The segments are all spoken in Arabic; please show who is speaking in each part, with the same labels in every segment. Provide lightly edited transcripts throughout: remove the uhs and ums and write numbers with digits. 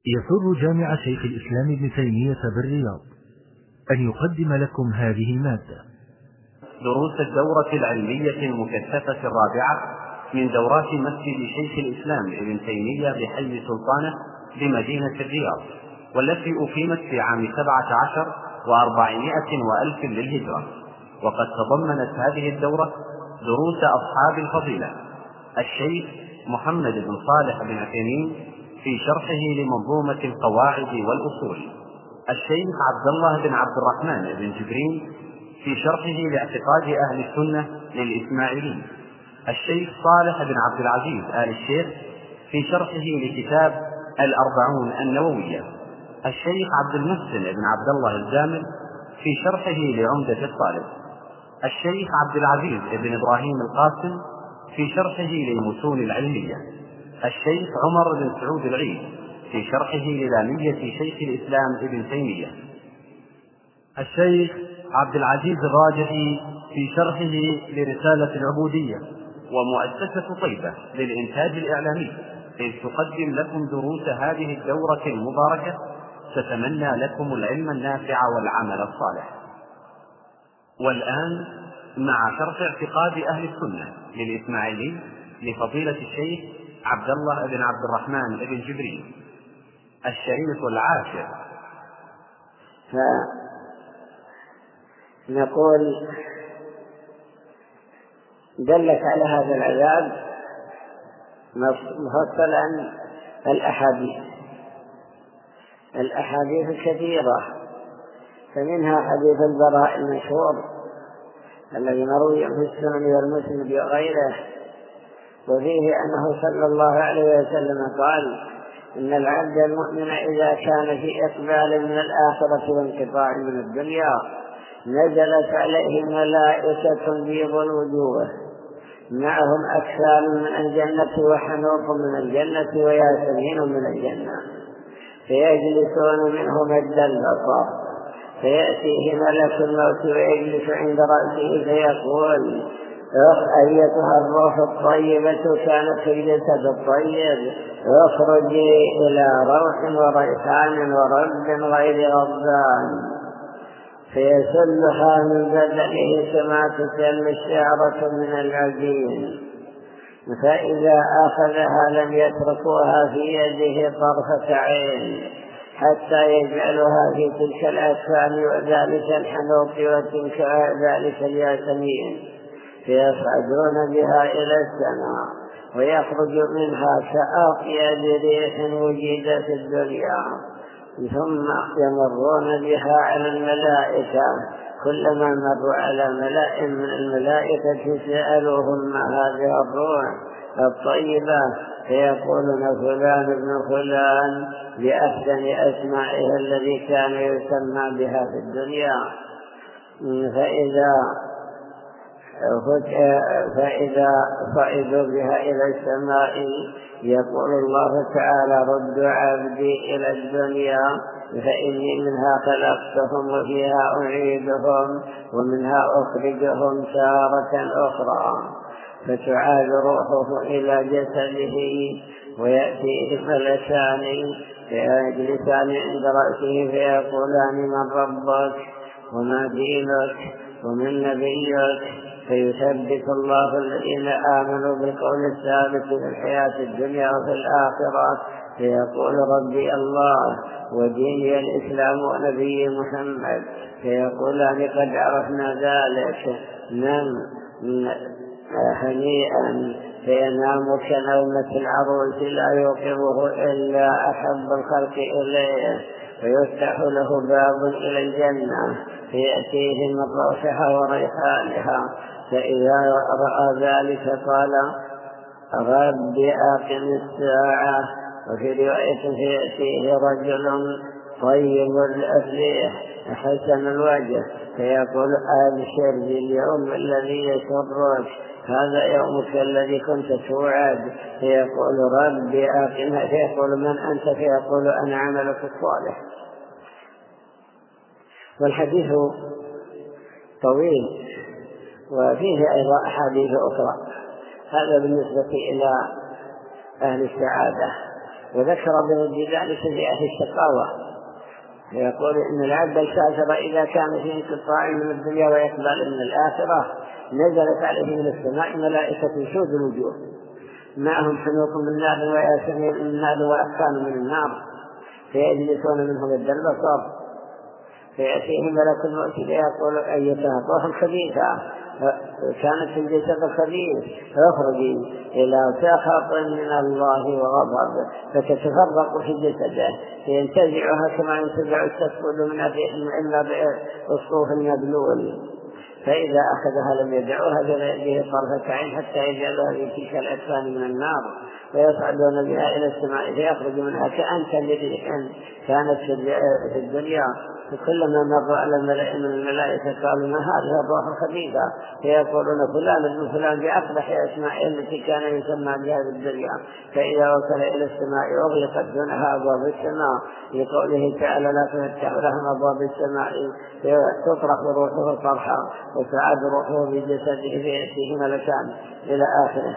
Speaker 1: يسر جامع شيخ الإسلام ابن تيمية بالرياض أن يقدم لكم هذه المادة.
Speaker 2: دروس الدورة العلمية المكثفة الرابعة من دورات مسجد شيخ الإسلام ابن تيمية بحي سلطانة بمدينة الرياض، والتي أقيمت في عام 17 و400 وألف للهجرة. وقد تضمنت هذه الدورة دروس أصحاب الفضيلة: الشيخ محمد بن صالح بن عثيمين في شرحه لمنظومة القواعد والأصول، الشيخ عبد الله بن عبد الرحمن بن جبرين في شرحه لاعتقاد أهل السنة للإسماعيلي، الشيخ صالح بن عبد العزيز آل الشيخ في شرحه لكتاب الأربعون النووية، الشيخ عبد المحسن بن عبد الله الجامل في شرحه لعمدة الطالب، الشيخ عبد العزيز بن إبراهيم القاسم في شرحه للمتون العلمية، الشيخ عمر بن سعود العيد في شرحه للامية شيخ الإسلام ابن تيمية،
Speaker 3: الشيخ عبد العزيز الراجحي في شرحه لرسالة العبودية،
Speaker 2: ومؤسسة طيبة للإنتاج الإعلامي إذ تقدم لكم دروس هذه الدورة المباركة، تتمنى لكم العلم النافع والعمل الصالح. والآن مع شرح اعتقاد أهل السنة للإسماعيلي لفضيلة الشيخ عبد الله بن عبد الرحمن بن جبرين، الشريط العاشر.
Speaker 4: فنقول دلت على هذا العذاب مفصلا الأحاديث كثيرة، فمنها حديث البراء المشهور الذي مروي في السنن والمسند وغيره، وفيه أنه صلى الله عليه وسلم قال: إن العبد المؤمن إذا كان في إقبال من الآخرة وانقطاع من الدنيا نزلت عليه ملائكة بيض الوجوه معهم أكفان من الجنة وحنوط من الجنة وياسمين من الجنة، فيجلسون منه مد البصر، فيأتيه ملك الموت ويجلس عند رأسه فيقول: أيتها الروح الطيبة كانت في الجسد الطيب اخرجي إلى روح وريحان ورب غير غضبان، فيسلها من بدنه كما تسل الشعرة من العجين، فإذا أخذها لم يتركوها في يده طرفة عين حتى يجعلها في تلك الأكفان وذلك الحنوط وتلك ذلك الياسمين، فيصعدون بها إلى السماء ويخرج منها كأطيب ريح وجد في الدنيا، ثم يمرون بها على الملائكة، كلما مروا على ملائكة من الملائكة سألوهم ما هذه الروح الطيبة، فيقولون فلان ابن فلان بأحسن أسمائه الذي كان يسمى بها في الدنيا. فإذا صعدوا بها إلى السماء يقول الله تعالى: ردوا عبدي إلى الدنيا فإني منها خلقتهم وفيها أعيدهم ومنها أخرجهم تارة أخرى، فتعاد روحه إلى جسده ويأتيه ملكان فيجلسان عند رأسه فيقولان: من ربك وما دينك ومن نبيك، فيثبت الله الذين آمنوا بالقول الثابت في الحياة الدنيا وفي الآخرة، فيقول: ربي الله وديني الإسلام ونبي محمد، فيقولان: قد عرفنا ذلك، نم هنيئا، فينام كنومة العروس لا يوقظه إلا أحب الخلق إليه، فيفتح له باب إلى الجنة فيأتيه من روحها وريحانها، فإذا رأى ذلك قال: رب أقم الساعة. وفي رواية فيأتيه رجل طيب الأفليح حسن الوجه فيقول: أبشر باليوم الذي يسرك، هذا يومك الذي كنت توعد، فيقول: رب أقم، فيقول: من أنت؟ فيقول: أنا عملك الصالح. والحديث طويل وفيه أيضا أحاديث أخرى. هذا بالنسبة إلى أهل السعادة. وذكر بذلك فئة الشقاوة، يقول إن العبد الكافر إذا كان في انقطاع من الدنيا وإقبال من الآخرة نزلت عليه من السماء ملائكة سود الوجوه معهم حنوط من نار وياسمين من نار وأكفان من النار، فيجلسون منهم مد البصر، فيأتيه ملك الموت فيقول أيتها الروح الخبيثة كانت في الجسد الخبيث فاخرجي إلى سخط من الله وغضب، فتتفرق في جسده فينتزعها كما ينتزع التسود من الصوف المبلول، فإذا أخذها لم يدعوها بيده طرفة عين حتى يجعلها في تلك الأكفان من النار، ويصعدون بها إلى السماء فيخرج منها كأنت بريح كانت في الدنيا، فكلما مر على الملائكة من الملائكة قالوا ما هذه الروح الخبيثة، فيقولون فلان ابن فلان بأقبح أسماء التي كان يسمى بها في الدنيا، فإذا وصل إلى السماء أغلقت دونها أبواب السماء لقوله تعالى لا تفتح لهم أبواب السماء تطرق روحه طرحا وتعاد روحه بجسده فيأتيه ملكان إلى آخره.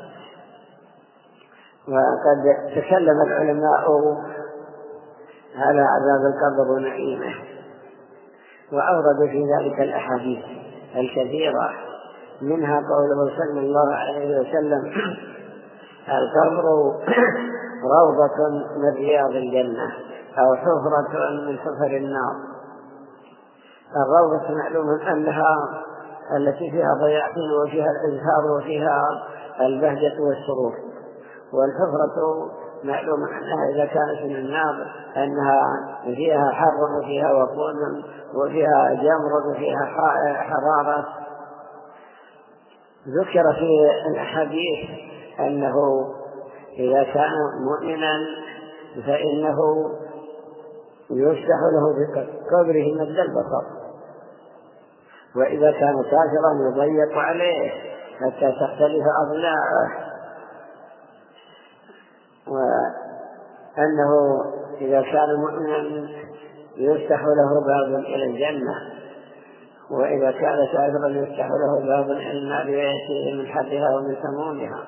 Speaker 4: وقد تكلم العلماء على عذاب القبر ونعيمه، وأوردوا في ذلك الأحاديث الكثيرة، منها قوله صلى الله عليه وسلم القبر روضة من رياض الجنة أو حفرة من حفر النار. الروضة معلوم أنها التي فيها ضياعين وفيها الإزهار وفيها البهجة والسرور، والحفرة معلوم أنها إذا كانت من النار أنها فيها حر وفيها وقود وفيها جمر وفيها حرارة. ذكر في الأحاديث أنه إذا كان مؤمنا فإنه يفتح له في قبره مد البصر، وإذا كان كافرا يضيق عليه حتى تختلف أضلاعه، وأنه إذا كان مؤمنا يفتح له باب إلى الجنة، وإذا كان كافرا يفتح له باب إلى النار ويأتيه من حرها ومن سمومها.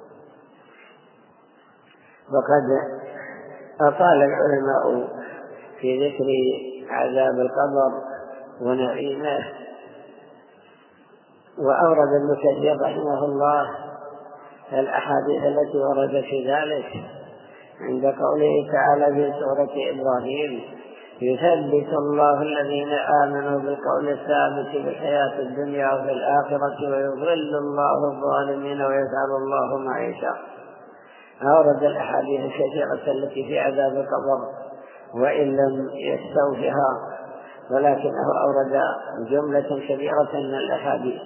Speaker 4: وقد أطال العلماء في ذكر عذاب القبر ونعيمه، وأورد ابن كثير رحمه الله الأحاديث التي وردت في ذلك عند قوله تعالى في سورة إبراهيم يثبت الله الذين آمنوا بالقول الثابت في الحياة الدنيا وفي الآخرة ويضل الله الظالمين ويفعل الله ما يشاء. أورد الأحاديث الكثيرة التي في عذاب القبر وإن لم يستوفها، ولكنه أورد جملة كبيرة من الأحاديث.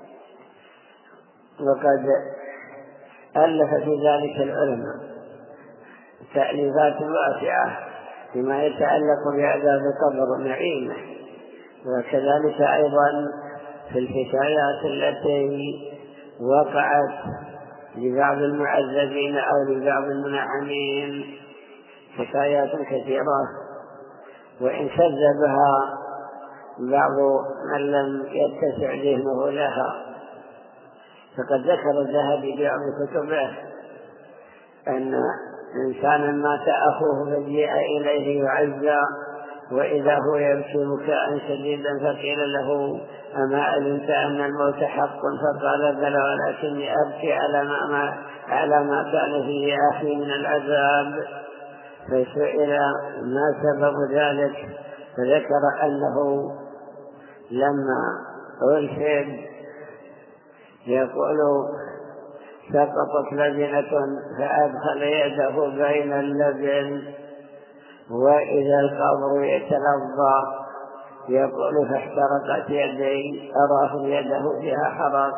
Speaker 4: وقد ألف في ذلك العلماء تأليفات واسعة فيما يتعلق بعذاب القبر ونعيمه، وكذلك أيضا في الحكايات التي وقعت لبعض المعذبين أو لبعض المنعمين، حكايات كثيرة وإن كذبها بعض من لم يتسع ذهنه لها. فقد ذكر الذهبي في بعض كتبه أن إنسانا مات أخوه فجيء إليه يعزى وإذا هو يبكي بكاء شديدا، فقيل له أما علمت أن الموت حق؟ فقال بلى ولكني أبكي على ما كان فيه أخي من العذاب. فسئل ما سبب ذلك، فذكر أنه لما أرشد يقول سقطت لبنة فأدخل يده بين اللبن وإذا القبر يتلظى، يقول فاحترقت يدي، أراه يده فيها حرق،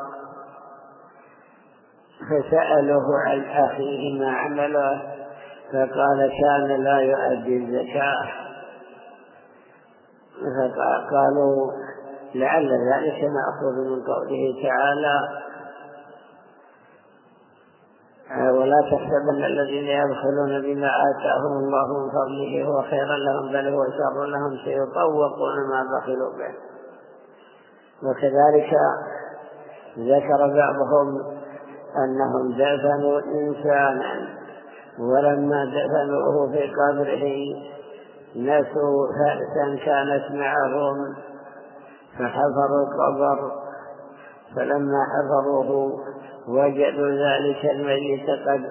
Speaker 4: فسأله عن أخيه ما عمله فقال كان لا يؤدي الزكاة. فقالوا لعل ذلك مأخوذ من قوله تعالى ولا تحسبن الذين يبخلون بما آتاهم الله من فضله هو خيرا لهم بل هو شر لهم سيطوقون ما بخلوا به. وكذلك ذكر بعضهم أنهم دفنوا إنسانا ولما دفنوه في قبره نسوا فأسا كانت معهم فحفروا القبر، فلما حفروه وجدوا ذلك الميت قد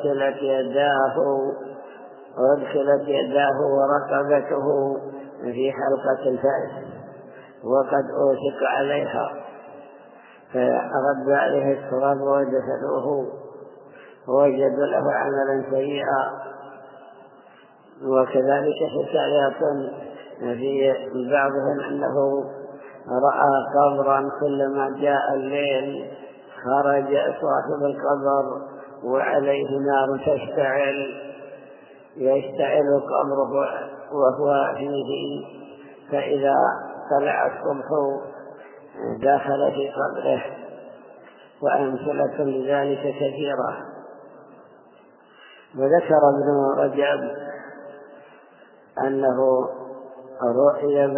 Speaker 4: أدخلت يداه ورقبته في حلقة الفأس وقد أوشك عليها، فأرد عليه التراب ودفنوه ووجدوا له عملا سيئا. وكذلك حكايات في بعضهم أنه رأى قبرا كلما جاء الليل خرج صاحب القبر وعليه نار يشتعل قبره وهو فيه، فإذا طلع الصبح دخل في قبره، وأمثلة لذلك كثيرة. وذكر ابن رجب أنه رؤي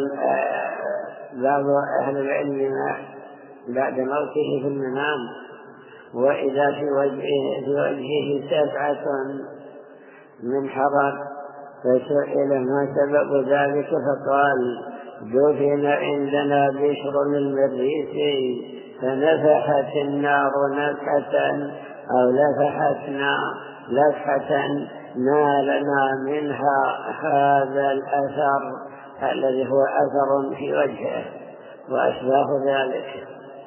Speaker 4: بعض أهل العلم بعد موته في المنام وإذا في وجهه 7 من حرق، فسئل ما سبب ذلك فقال دفن عندنا بشر المريسي فنفحت النار نفحة أو لفحتنا لفحة نالنا منها هذا الأثر الذي هو أثر في وجهه وأشباه ذلك.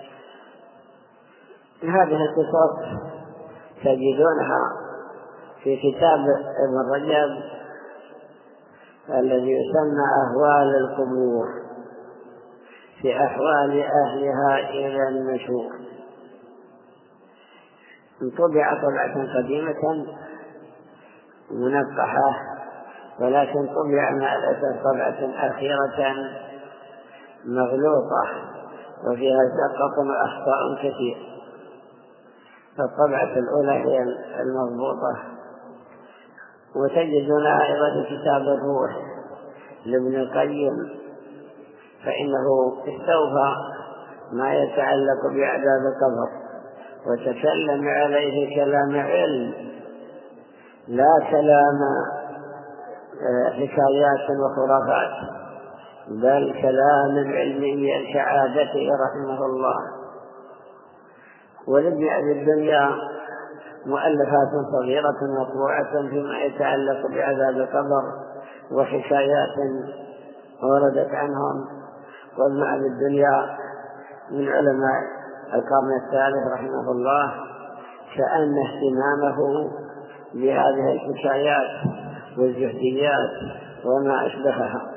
Speaker 4: هذه القصص تجدونها في كتاب ابن رجب الذي يسمى أهوال القبور في أحوال أهلها إلى النشور. طبع طبعة قديمة منقحة، ولكن طبع مع الأسف طبعة أخيرة مغلوطة وفيها سقط وأخطاء كثير، فالطبعة الأولى هي المضبوطة. وتجدونها أيضا في كتاب الروح لابن القيم، فإنه استوفى ما يتعلق بعذاب القبر وتكلم عليه كلام علم لا كلام حكايات وخرافات، بل كلام علمي كعادته رحمه الله. ولابن أبي الدنيا مؤلفات صغيرة مطبوعة فيما يتعلق بعذاب القبر وحكايات وردت عنهم. وابن أبي الدنيا من علماء القرن الثالث رحمه الله، كأن اهتمامه بهذه الحكايات والزهديات وما أشبهها.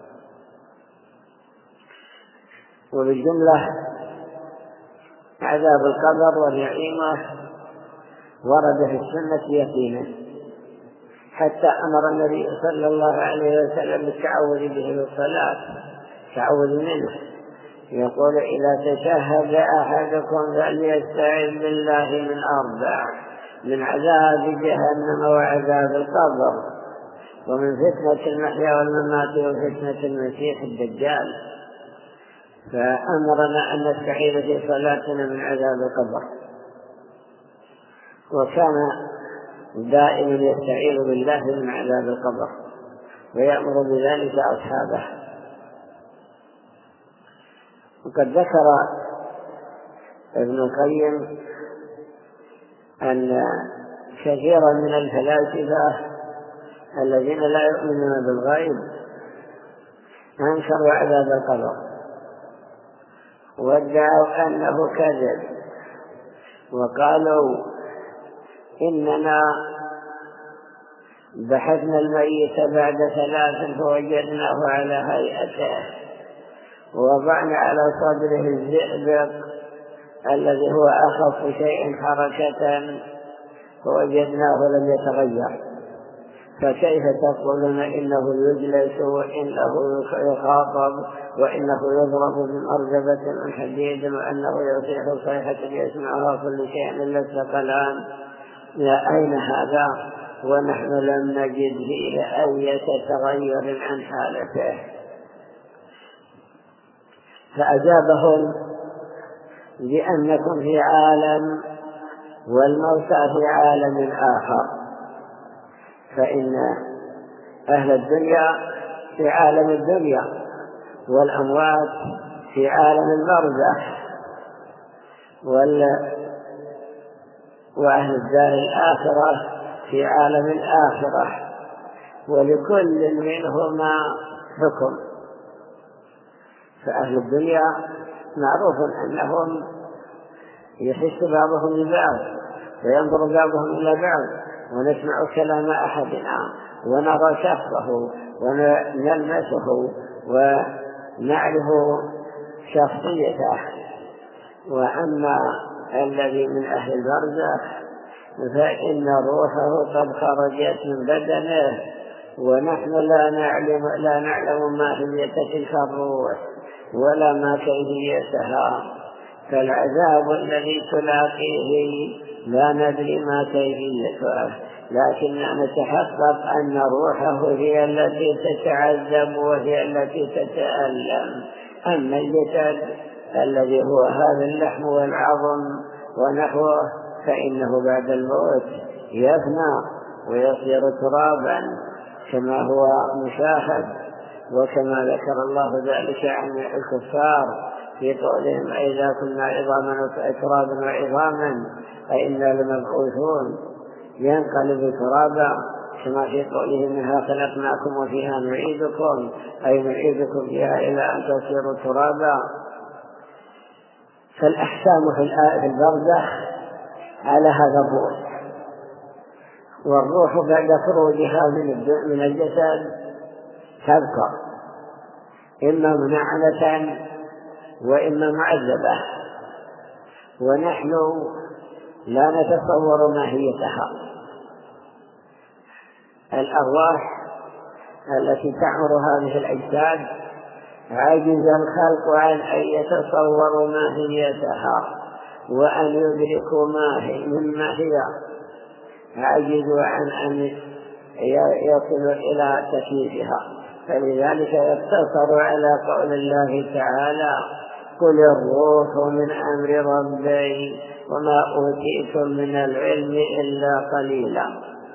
Speaker 4: وبالجملة عذاب القبر ونعيمه ورد في السنة يقينا، حتى أمر النبي صلى الله عليه وسلم بالتعوذ به بالصلاة، تعوذ منه، يقول إذا تشهد أحدكم فليستعذ بالله من 4: من عذاب جهنم وعذاب القبر ومن فتنة المحيا والممات وفتنة المسيح الدجال. فأمرنا أن نستعيذ في صلاتنا من عذاب القبر، وكان دائما يستعيذ بالله من عذاب القبر ويأمر بذلك أصحابه. وقد ذكر ابن القيم أن كثيرا من الفلاسفة الذين لا يؤمنون بالغيب أنكروا عذاب القبر وادعوا أنه كذب، وقالوا إننا بحثنا الميت بعد 3 فوجدناه على هيئته، ووضعنا على صدره الزئبق الذي هو أخف شيء حركة فوجدناه لم يتغير، فكيف تقولون إنه يجلس وإنه يخاطب وإنه يضرب بمرجبة من حديد وأنه يصيح صيحة يسمعها كل شيء إلا الثقلان؟ لا، أين هذا ونحن لم نجد فيه أي تغير عن حالته؟ فأجابهم بأنكم في عالم والموتى في عالم آخر، فإن أهل الدنيا في عالم الدنيا والأموات في عالم البرزخ، وأهل الدار الآخرة في عالم الآخرة، ولكل منهما حكم. فأهل الدنيا معروف أنهم يحس بعضهم ببعض وينظر بعضهم إلى بعض، ونسمع كلام أحدنا ونرى شخصه ونلمسه ونعرف شخصيته. وأما الذي من أهل البرزخ فإن روحه قد خرجت من بدنه، ونحن لا نعلم ماهية تلك الروح ولا ما كيفيتها، فالعذاب الذي تلاقيه لا ندري ما كيفيته، لكننا نتحقق أن روحه هي التي تتعذب وهي التي تتألم. أما الجسد الذي هو هذا اللحم والعظم ونحوه فإنه بعد الموت يفنى ويصير ترابا كما هو مشاهد، وكما ذكر الله ذلك عن الكفار في قولهم أئذا كنا عظاما ترابا وعظاما أئنا لمبعوثون، ينقلب ترابا، كما في قوله منها خلقناكم وفيها نعيدكم، أي نعيدكم فيها إلى أن تصيروا ترابا. فالأحكام في البرزخ على هذا الروح، والروح بعد خروجها من الجسد تبقى إما منعمة وإما معذبة، ونحن لا نتصور ماهيتها. الأرواح التي تعمر هذه الأجساد عجز الخلق عن أن يتصوروا ماهيتها وأن يدركوا مما هي، عجزوا عن أن يصلوا إلى تكييفها. فلذلك يقتصر على قول الله تعالى: قل الروح من أمر ربي وما أوتيتم من العلم إلا قليلا.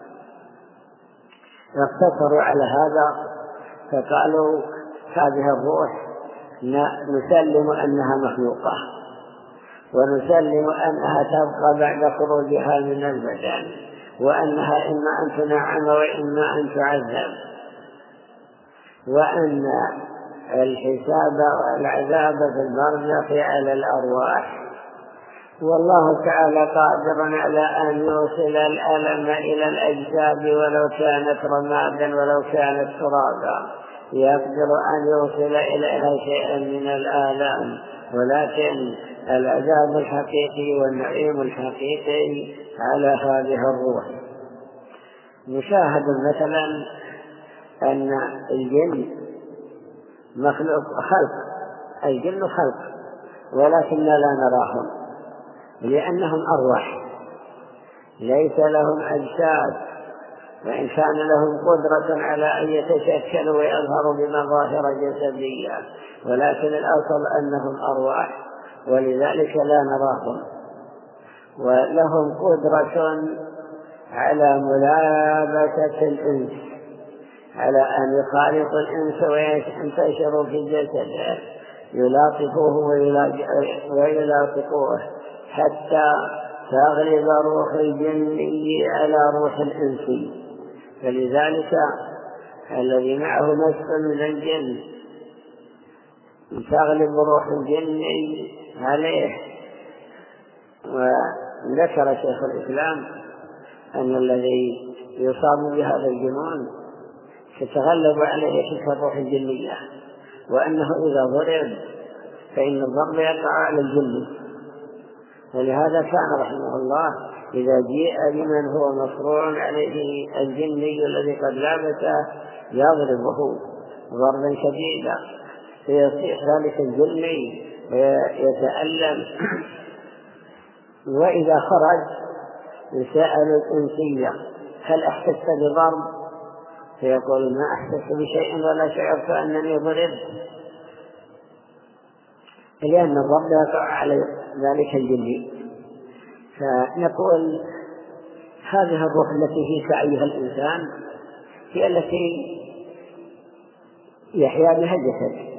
Speaker 4: يقتصروا على هذا، فقالوا هذه الروح نسلم أنها مخلوقة، ونسلم أنها تبقى بعد خروجها من البدن، وأنها إما أن تنعم وإما أن تعذب، وأن الحساب والعذاب في البرزخ على الأرواح. والله تعالى قادر على أن يوصل الألم إلى الأجساد ولو كانت رمادا ولو كانت ترابا، يقدر أن يوصل إليها شيئا من الآلام، ولكن العذاب الحقيقي والنعيم الحقيقي على هذه الروح. مشاهد مثلا أن الجن مخلوق خلق، الجن خلق ولكننا لا نراهم لأنهم أرواح ليس لهم أجساد، وإن كان لهم قدرة على أن يتشكلوا ويظهروا بمظاهر جسدية، ولكن الأصل أنهم أرواح ولذلك لا نراهم. ولهم قدرة على ملابسة الإنس، على أن يخالطوا الإنس وينتشروا في جسده، يلاطفوه ويلاطفوه حتى تغلب روح الجني على روح الإنسي. فلذلك الذي معه نفس من الجن تغلب روح الجني عليه. وذكر شيخ الإسلام أن الذي يصاب بهذا الجنون تتغلب عليه تلك الروح الجنية، وأنه إذا ضرب فإن الضرب يقع على الجن. ولهذا كان رحمه الله إذا جيء بمن هو مصروع عليه الجني الذي قد لابسه يضربه ضربا شديدا فيصيح ذلك الجني ويتألم. وإذا خرج سأل الإنسية: هل أحسست بضرب؟ فيقول: ما أحسست بشيء ولا شعرت أنني ضربت، لأن الضرب يقع على ذلك الجني. فنقول هذه الروح التي فيك أيها الإنسان هي التي يحيا بها الجسد،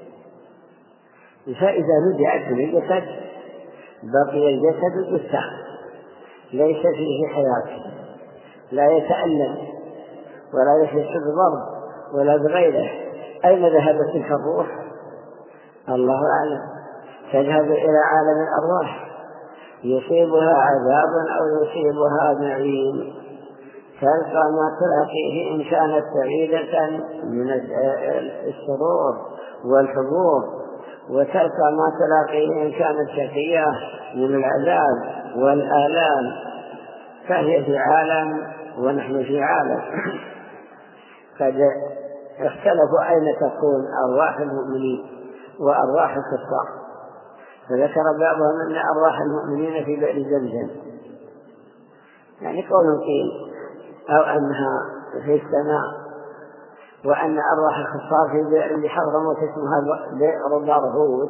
Speaker 4: فإذا نزعت من الجسد بقي الجسد جثة ليس فيه حياة، لا يتألم ولا يحس بضرب ولا بغيره. أين ذهبت تلك الروح؟ الله أعلم. تذهب إلى عالم الأرواح، يصيبها عذاب أو يصيبها نعيم، تلقى ما تلاقيه إن كانت سعيدة من السرور والحبور، وتلقى ما تلاقيه إن كانت شقية من العذاب والآلام. فهي في عالم ونحن في عالم. قد اختلفوا أين تكون أرواح المؤمنين وأرواح الكفار، فذكر بعضهم أن أرواح المؤمنين في بئر زمزم، يعني قول قيل، أو أنها في السماء، وأن أرواح الكفار في بئر حضرموت اسمها بئر برهوت،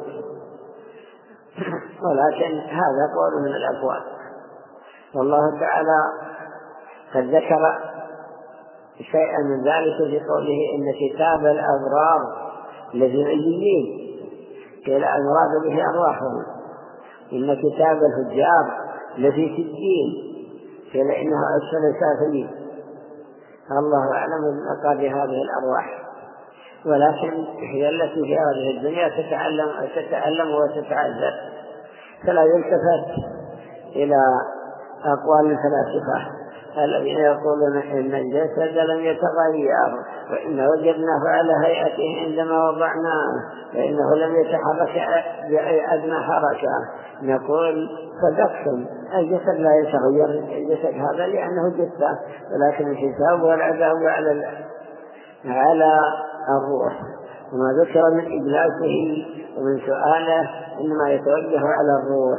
Speaker 4: ولكن هذا قول من الأقوال. والله تعالى قد ذكر شيئا من ذلك في قوله إن كتاب الأبرار الذي عليين، قيل المراد به أرواحهم، إن كتاب الفجار الذي في الدين، قيل إنها أسفل سافلين. الله أعلم بمقادير هذه الأرواح، ولكن هي التي في هذه الدنيا تتألم وتتعذب، فلا يلتفت إلى أقوال الفلاسفة الذين يقولون إن الجسد لم يتغير، وإن وجدناه على هيئته عندما وضعناه، فإنه لم يتحرك بأي أدنى حركة. نقول صدقتم، الجسد لا يتغير، الجسد هذا لأنه جثة، ولكن الحساب والعذاب على الروح. وما ذكر من إجلاسه ومن سؤاله إنما يتوجه على الروح.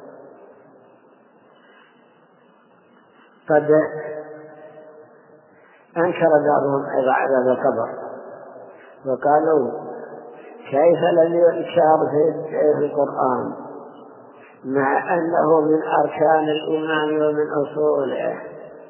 Speaker 4: قد أنكر بعضهم أيضا عذاب القبر، وقالوا كيف لم يذكر في القرآن مع أنه من أركان الإيمان ومن أصوله.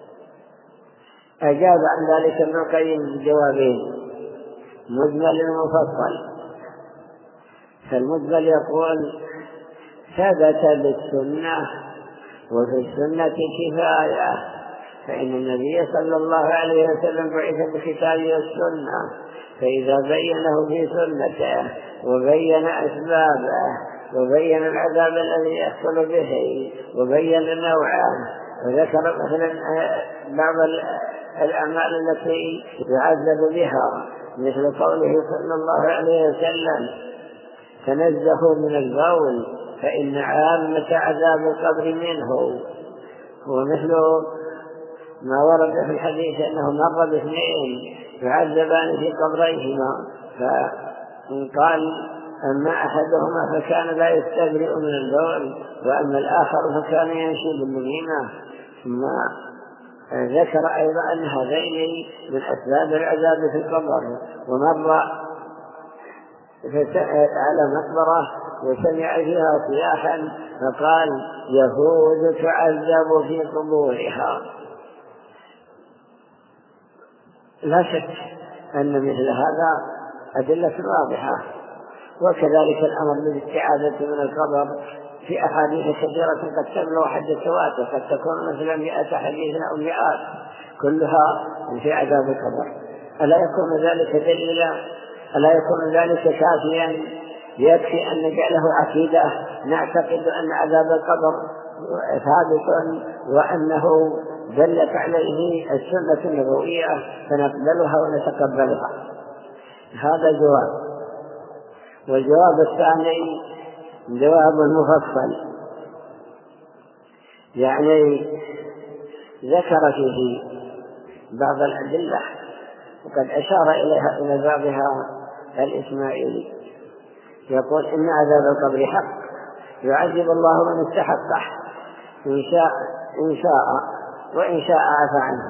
Speaker 4: أجاب عن ذلك ابن القيم بجوابين، مجمل ومفصل. فالمجمل يقول ثبت بالسنة، وفي السنة كفاية، فإن النبي صلى الله عليه وسلم بعث بكتاب السنة، فإذا بينه في سنته وبين أسبابه وبين العذاب الذي يحصل به وبين نوعه، وذكر مثلا بعض الأعمال التي يعذب بها، مثل قوله صلى الله عليه وسلم تنزهوا من البول فإن عامة عذاب القبر منه، ومثل ما ورد في الحديث أنه مر باثنين يعذبان في قبريهما، فقال أما أحدهما فكان لا يستبرئ من البول، وأما الآخر فكان يمشي بالنميمة. ثم ذكر أيضا أن هذين من أسباب العذاب في القبر. ومر على مقبرة وسمع فيها صياحا فقال يهود تعذب في قبورها. لا شك أن مثل هذا أدلة واضحة. وكذلك الأمر بالاستعاذة من القبر في أحاديث كثيرة قد تبلغ حد التواتر، قد تكون مثلا 100 حديث أو 100 كلها في عذاب القبر. ألا يكون ذلك دليلا؟ ألا يكون ذلك كافيا؟ يكفي أن نجعله عقيدة، نعتقد أن عذاب القبر ثابت وأنه دلت عليه السنة النبوية فنقبلها ونتقبلها. هذا جواب. والجواب الثاني جواب مفصل، يعني ذكر فيه بعض الأدلة وقد أشار إليها إلى بعضها الإسماعيلي، يقول إن عذاب القبر حق يعذب الله من استحقه إن شاء وإن شاء عفى عنه،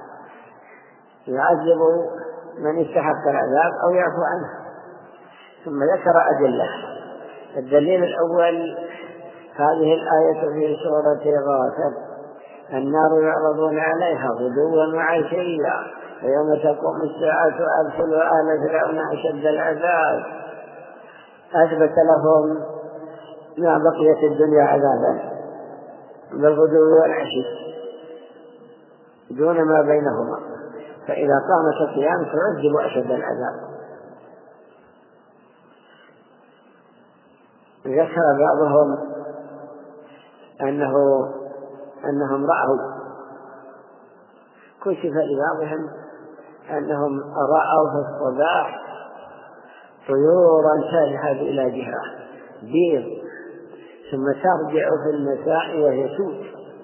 Speaker 4: يعذب من استحق العذاب أو يعفو عنه. ثم ذكر أدلة. الدليل الأول هذه الآية في سورة غافر: النار يعرضون عليها غدوا وعشيا ويوم تقوم الساعة أدخلوا آل فرعون أشد العذاب. أثبت لهم ما بقيت الدنيا عذابا بالغدو والعشي دون ما بينهما، فإذا قامت القيامة تعذب أشد العذاب. ذكر بعضهم أنهم رأوا، كشف لبعضهم أنهم رأوا في الصباح طيورا تذهب إلى جهة بيض ثم ترجع في المساء وهي سود،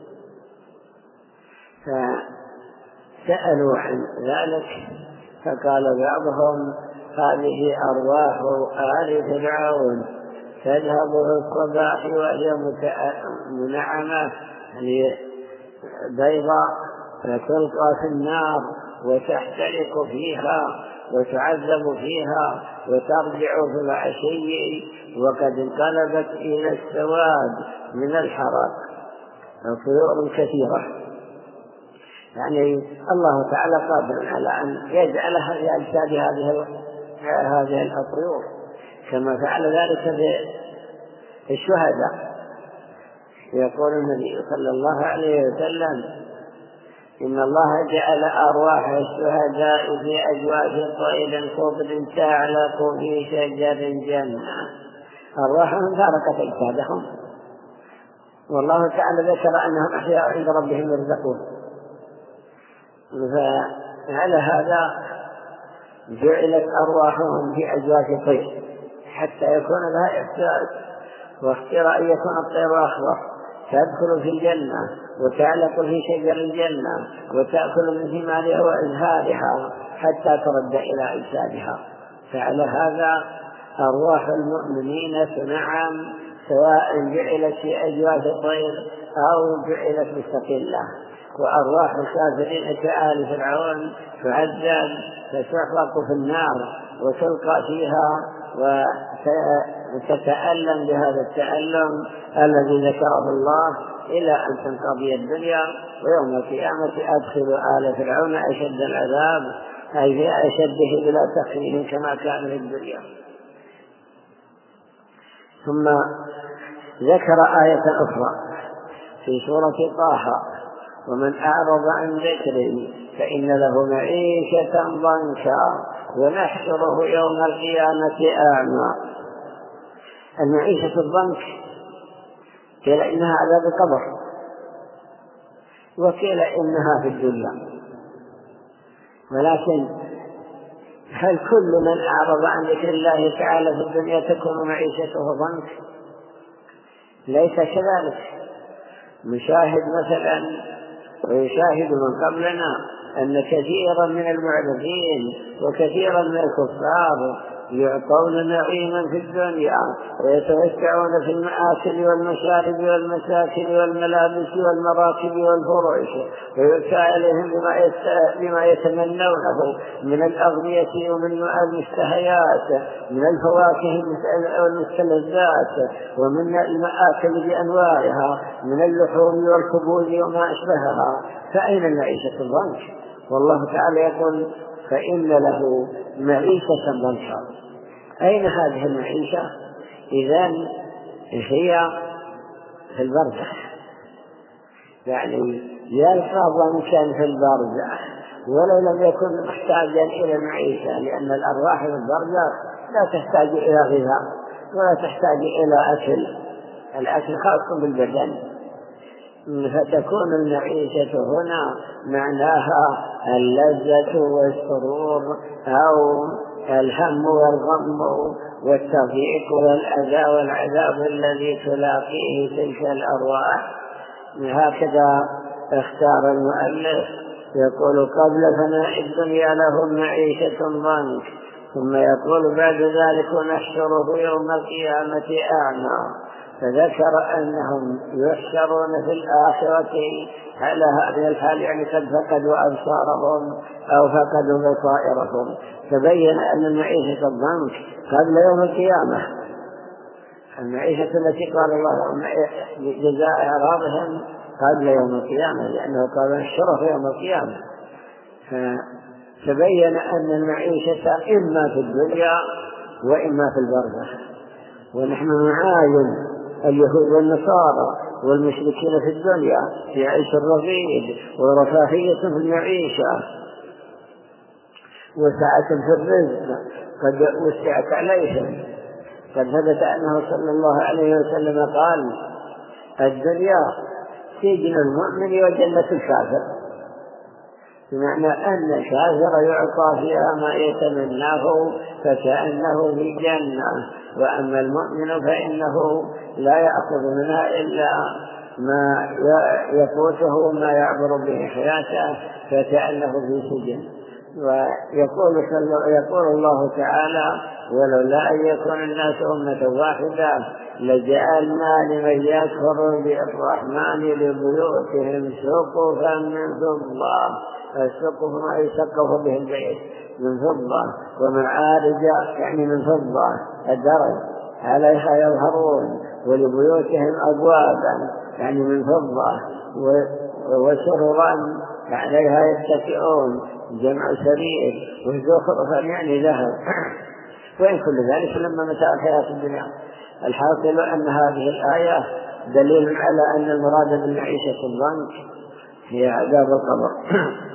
Speaker 4: فسألوا عن ذلك فقال بعضهم هذه أرواح آل فرعون تذهب في الصباح وهي منعمة يعني بيضاء فتلقى في النار وتحترق فيها وتعذب فيها وترجع في العشي وقد انقلبت إلى السواد من الحرق، طيور كثيرة. يعني الله تعالى قادر على أن يجعلها في أجساد هذه الطيور كما فعل ذلك بالشهداء. يقول النبي صلى الله عليه وسلم إن الله جعل أرواح الشهداء في أجواف طير خضر تعلق في شجر الجنة، أرواحهم فارقت أجسادهم، والله تعالى ذكر أنهم أحياء عند ربهم يرزقون. فعلى هذا جعلت أرواحهم في أجواف طير حتى يكون لها إحساس، واختير أن يكون الطير أخضر تدخل في الجنة وتعلق في شجر الجنة وتأكل من ثمارها وإزهارها حتى ترد إلى أجسادها. فعلى هذا أرواح المؤمنين تنعم سواء جعلت في أجواف الطير أو جعلت مستقلة، وأرواح الكافرين كآل فرعون تعذب فتحرق في النار وتلقى فيها وتتألم بهذا التألم الذي ذكره الله إلى أن تنقضي الدنيا، ويوم القيامة أدخلوا آل فرعون أشد العذاب، أي في أشده بلا تخفيف كما كان في الدنيا. ثم ذكر آية أخرى في سورة طه: ومن أعرض عن ذكري فإن له معيشة ضنكا ونحشره يوم القيامة أعمى. المعيشة الضنك قيل إنها عذاب القبر، وقيل إنها في الدنيا، ولكن هل كل من أعرض عن ذكر الله تعالى في الدنيا تكون معيشته ضنك؟ ليس كذلك. نشاهد مثلا ويشاهد من قبلنا أن كثيرا من المعرضين وكثيرا من الكفار يعطون نعيما في الدنيا ويتوسعون في المآكل والمشارب والمساكن والملابس والمراكب والفروش، ويؤتى إليهم بما يتمنونه من الأغذية ومن المشتهيات من الفواكه والمستلذات ومن المآكل بأنواعها من اللحوم والخبز وما أشبهها، فأين المعيشة الضنك؟ والله تعالى يقول فإن له معيشة ضنكا. أين هذه المعيشة؟ إذن هي في البرزخ، يعني يلقى ضنكا في البرزخ ولو لم يكن محتاجا إلى المعيشة، لأن الأرواح في البرزخ لا تحتاج إلى غذاء ولا تحتاج إلى أكل، الأكل خاص بالبدن، فتكون المعيشة هنا معناها اللذة والسرور أو الهم والغم والتضييق والأذى والعذاب الذي تلاقيه تلك الأرواح. هكذا اختار المؤلف، يقول قبل فناء الدنيا لهم معيشة ضنك، ثم يقول بعد ذلك ونحشره يوم القيامة أعمى، فذكر أنهم يحشرون في الآخرة على هذه الحال، يعني قد فقدوا أبصارهم أو فقدوا بصائرهم، فبين أن المعيشة الضنك قبل يوم القيامة، المعيشة التي قال الله جزاء إعراضهم قبل يوم القيامة، لأنه قال نحشره يوم القيامة. تبين أن المعيشة إما في الدنيا وإما في البرزخ. ونحن نعاين اليهود والنصارى والمشركين في الدنيا في عيش الرغيد ورفاهية في المعيشة وسعة في الرزق قد وسعت عليهم. قد ثبت أنه صلى الله عليه وسلم قال: الدنيا سجن المؤمن وجنة الكافر، بمعنى أن الكافر يعطى فيها ما يتمناه فكأنه في جنة، وأما المؤمن فإنه لا يأخذ منها إلا ما يفوته وما يعبر به حياته فكأنه في سجن. ويقول الله تعالى: ولولا أن يكون الناس أمة واحدة لجعلنا لمن يكفر بالرحمن لبيوتهم سقفا من فضة. السقف ما يسقف به البيت من فضة، ومعارج يعني من فضة الدرج عليها يظهرون، ولبيوتهم أبوابا يعني من فضة، وسررا عليها يتكئون جمع سرير، وزخرفا يعني ذهب. وإن كل ذلك لما متاع الحياة الدنيا. الحاصل أن هذه الآية دليل على أن المراد بالمعيشة الضنك هي عذاب القبر.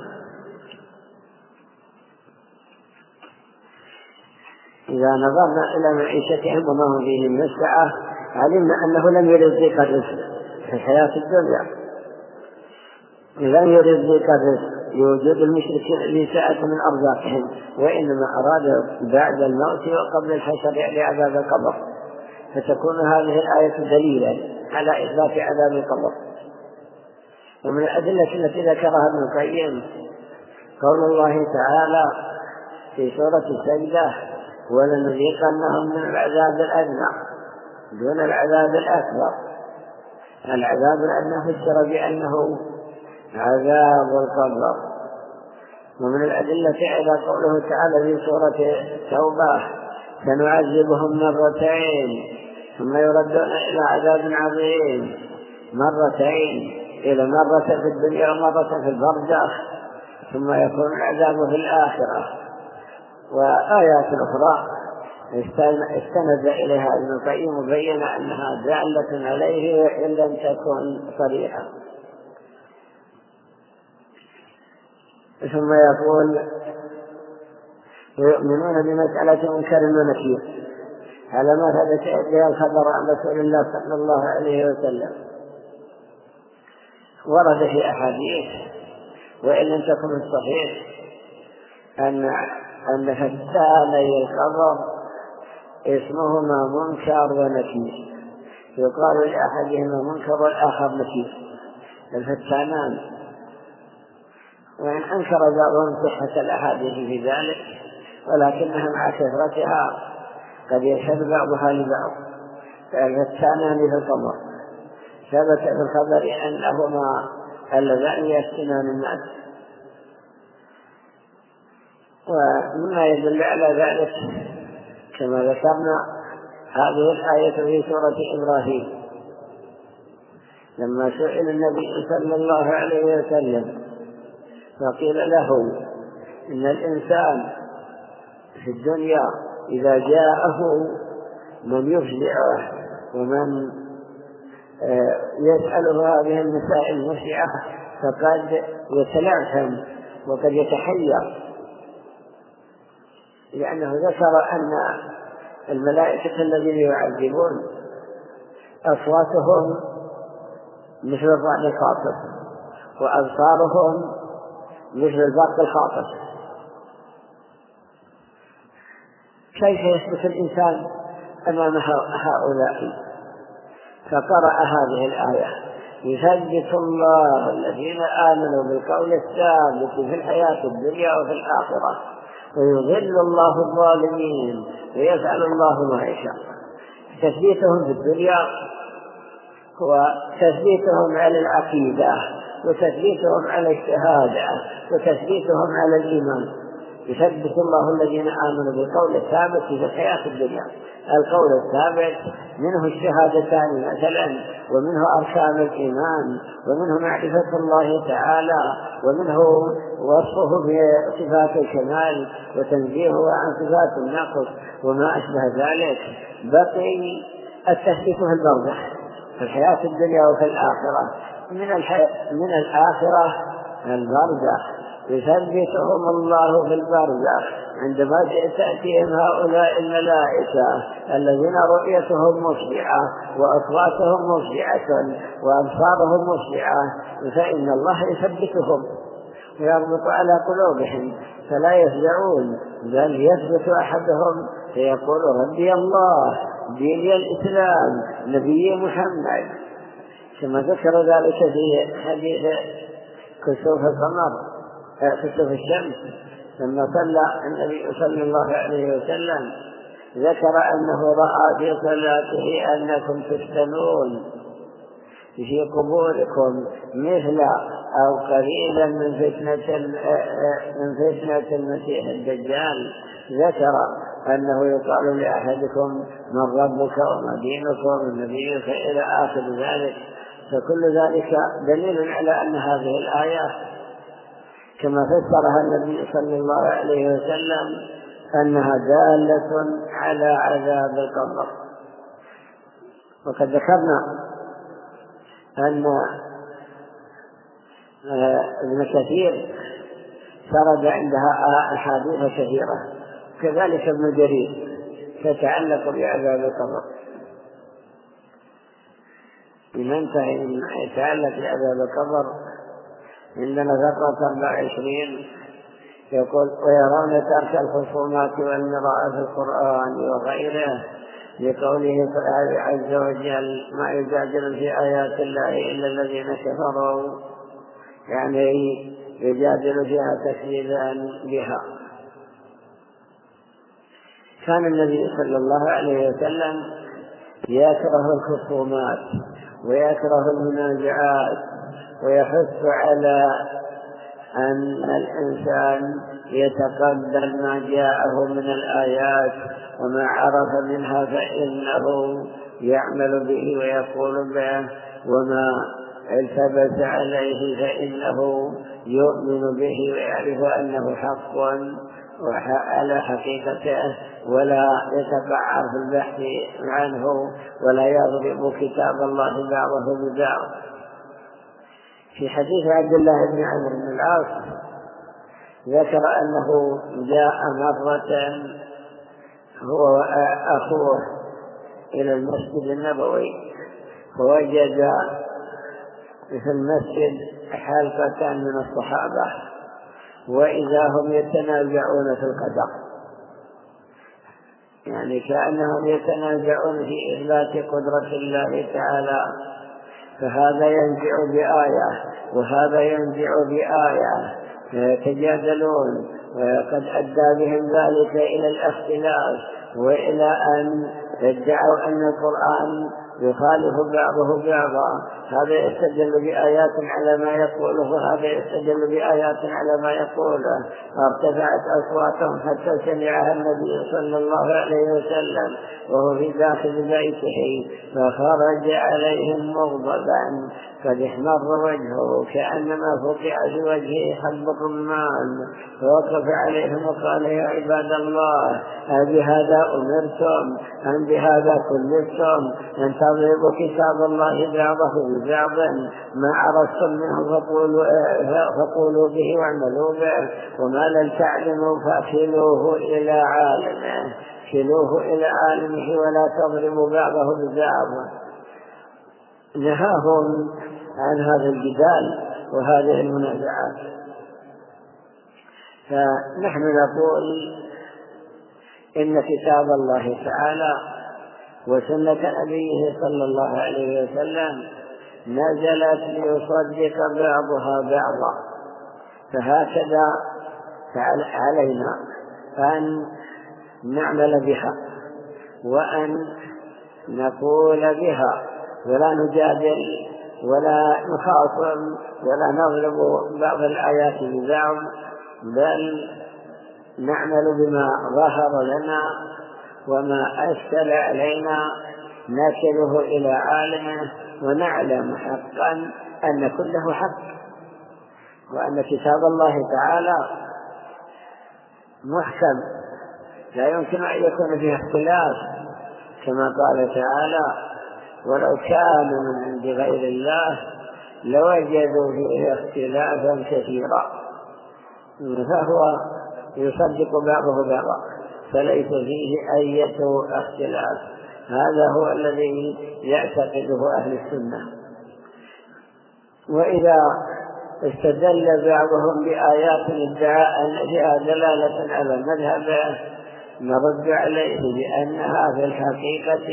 Speaker 4: إذا نظرنا إلى معيشتهم وما هم فيه من السعة علمنا أنه لم يرد ذكر الرزق في الحياة الدنيا، لم يرد ذكر الرزق لوجود المشركين لسعة من أرزاقهم، وإنما أراد بعد الموت وقبل الحشر لعذاب القبر. فتكون هذه الآية دليلا على إثبات عذاب القبر. ومن الأدلة التي ذكرها ابن القيم قول الله تعالى في سورة السجدة: ولنذيقنهم من العذاب الأدنى دون العذاب الأكبر. العذاب الأدنى فسر بأنه عذاب القبر. ومن الأدلة على قوله تعالى في سورة التوبة: سنعذبهم مرتين ثم يردون إلى عذاب عظيم. مرتين، إلى مرة في الدنيا ومرة في البرزخ، ثم يكون العذاب في الآخرة. وآيات أخرى استند إليها ابن القيم وبين أنها دالة عليه وإن لم تكن صريحة. ثم يقول: ويؤمنون بمسألة منكر ونكير على ما ثبت به الخبر عن رسول الله صلى الله عليه وسلم. ورد في أحاديث وإن لم تكن الصحيح أن فتاني الخبر اسمهما منكر ونكير، يقال لأحدهما منكر والآخر نكير، الفتانان. وإن أنكر بعضهم صحة الأحاديث في ذلك، ولكنها مع كثرتها قد يشهد بعضها لبعض. فالفتانان في الخبر ثبت في الخبر أنهما اللذان يفتنان الناس. ومما يدل على ذلك كما ذكرنا هذه الآية في سورة إبراهيم لما سئل النبي صلى الله عليه وسلم فقيل له: إن الإنسان في الدنيا إذا جاءه من يفزعه ومن يسأله هذه المسائل المفزعة فقد يتلعثم وقد يتحير، لأنه ذكر أن الملائكة الذين يعذبون أصواتهم مثل الرعد الخاطف وأبصارهم مثل البرق الخاطف. كيف يثبت الإنسان أمام هؤلاء؟ فقرأ هذه الآية: يثبت الله الذين آمنوا بالقول الثابت في الحياة الدنيا وفي الآخرة ويضل الله الظالمين ويفعل الله ما يشاء. تثبيتهم في الدنيا هو تثبيتهم على العقيدة، وتثبيتهم على الشهادة، وتثبيتهم على الإيمان. يثبت الله الذين آمنوا بالقول الثابت في الحياة الدنيا. القول الثابت منه الشهادتان مثلا، ومنه أركان الإيمان، ومنه معرفة الله تعالى، ومنه وصفه بصفات الكمال وتنزيهه عن صفات النقص وما أشبه ذلك. بقي التثبيت في البرزخ في الحياة الدنيا وفي الآخرة. من الآخرة البرزخ يثبتهم الله في البرزخ عندما تأتيهم هؤلاء الملائكة الذين رؤيتهم مفزعة وأصواتهم مفزعة وأبصارهم مفزعة، فإن الله يثبتهم ويربط على قلوبهم فلا يفزعون، بل يثبت أحدهم فيقول ربي الله ديني الإسلام نبي محمد، كما ذكر ذلك في حديث كسوف القمر كسوف الشمس لما صلى النبي صلى الله عليه وسلم ذكر أنه رأى في صلاته أنكم تفتنون في قبوركم مثل أو قليلا من فتنة المسيح الدجال. ذكر أنه يقال لأحدكم من ربك وما دينك ومن نبيك إلى آخر ذلك. فكل ذلك دليل على أن هذه الآية كما فسرها النبي صلى الله عليه وسلم أنها دالة على عذاب القبر. وقد ذكرنا أن ابن كثير سرد عندها أحاديث كثيرة، كذلك ابن جرير تتعلق بعذاب القبر. لننتهي من يتعلق بعذاب القبر عندنا فقرة 24 يقول ويرون ترك الخصومات والمراء في القرآن وغيره لقوله عز وجل ما يجادل في آيات الله إلا الذين كفروا، يعني يجادل فيها تكذيبا بها. كان النبي صلى الله عليه وسلم يكره الخصومات ويكره المنازعات ويحث على أن الإنسان يتقبل ما جاءه من الآيات وما عرف منها فإنه يعمل به ويقول به، وما التبس عليه فإنه يؤمن به ويعرف أنه حق على حقيقته ولا يتقعر في البحث عنه ولا يضرب كتاب الله بعضه ببعض. في حديث عبد الله بن عمرو بن العاص ذكر أنه جاء مرة هو وأخوه إلى المسجد النبوي فوجد في المسجد حلقة من الصحابة وإذا هم يتنازعون في القدر، يعني كأنهم يتنازعون في إثبات قدرة الله تعالى، فهذا ينزع بآية وهذا ينزع بآية يتجادلون، وقد أدى بهم ذلك إلى الاختلاف وإلى أن ادعوا أن القرآن يخالف بعضه بعضا، هذا يستدل بآيات على ما يقوله وهذا يستدل بآيات على ما يقوله. ارتفعت أصواتهم حتى سمعها النبي صلى الله عليه وسلم وهو في داخل بيته فخرج عليهم مغضبا قد احمر وجهه كأنما فقع في وجهه حب الرمان، فوقف عليهم وقال يا عباد الله أبهذا أمرتم أم بهذا كلفتم أن تضربوا كتاب الله بعضه ببعض ما عرفتم منه فقولوا به واعملوا به وما لم تعلموا فأكلوه إلى عالمه كلوه إلى عالمه ولا تضربوا بعضه ببعض. نهاهم عن هذا الجدال وهذه المنازعات. فنحن نقول إن كتاب الله تعالى وسنة نبيه صلى الله عليه وسلم نزلت ليصدق بعضها بعضا، فهكذا علينا أن نعمل بها وأن نقول بها ولا نجادل ولا نخاصم ولا نضرب بعض الآيات ببعض، بل نعمل بما ظهر لنا وما أشكل علينا نكله إلى عالمه ونعلم حقا أن كله حق وأن كتاب الله تعالى محكم لا يمكن أن يكون فيه اختلاف، كما قال تعالى: ولو كانوا من عند غير الله لوجدوا فيه اختلافا كثيرا. فهو يصدق بعضه بعضا، فليس فيه أي اختلاف. هذا هو الذي يعتقده أهل السنة. وإذا استدل بعضهم بآيات ادعاء أن فيها دلالة على المذهب نرد عليه بأنها في الحقيقة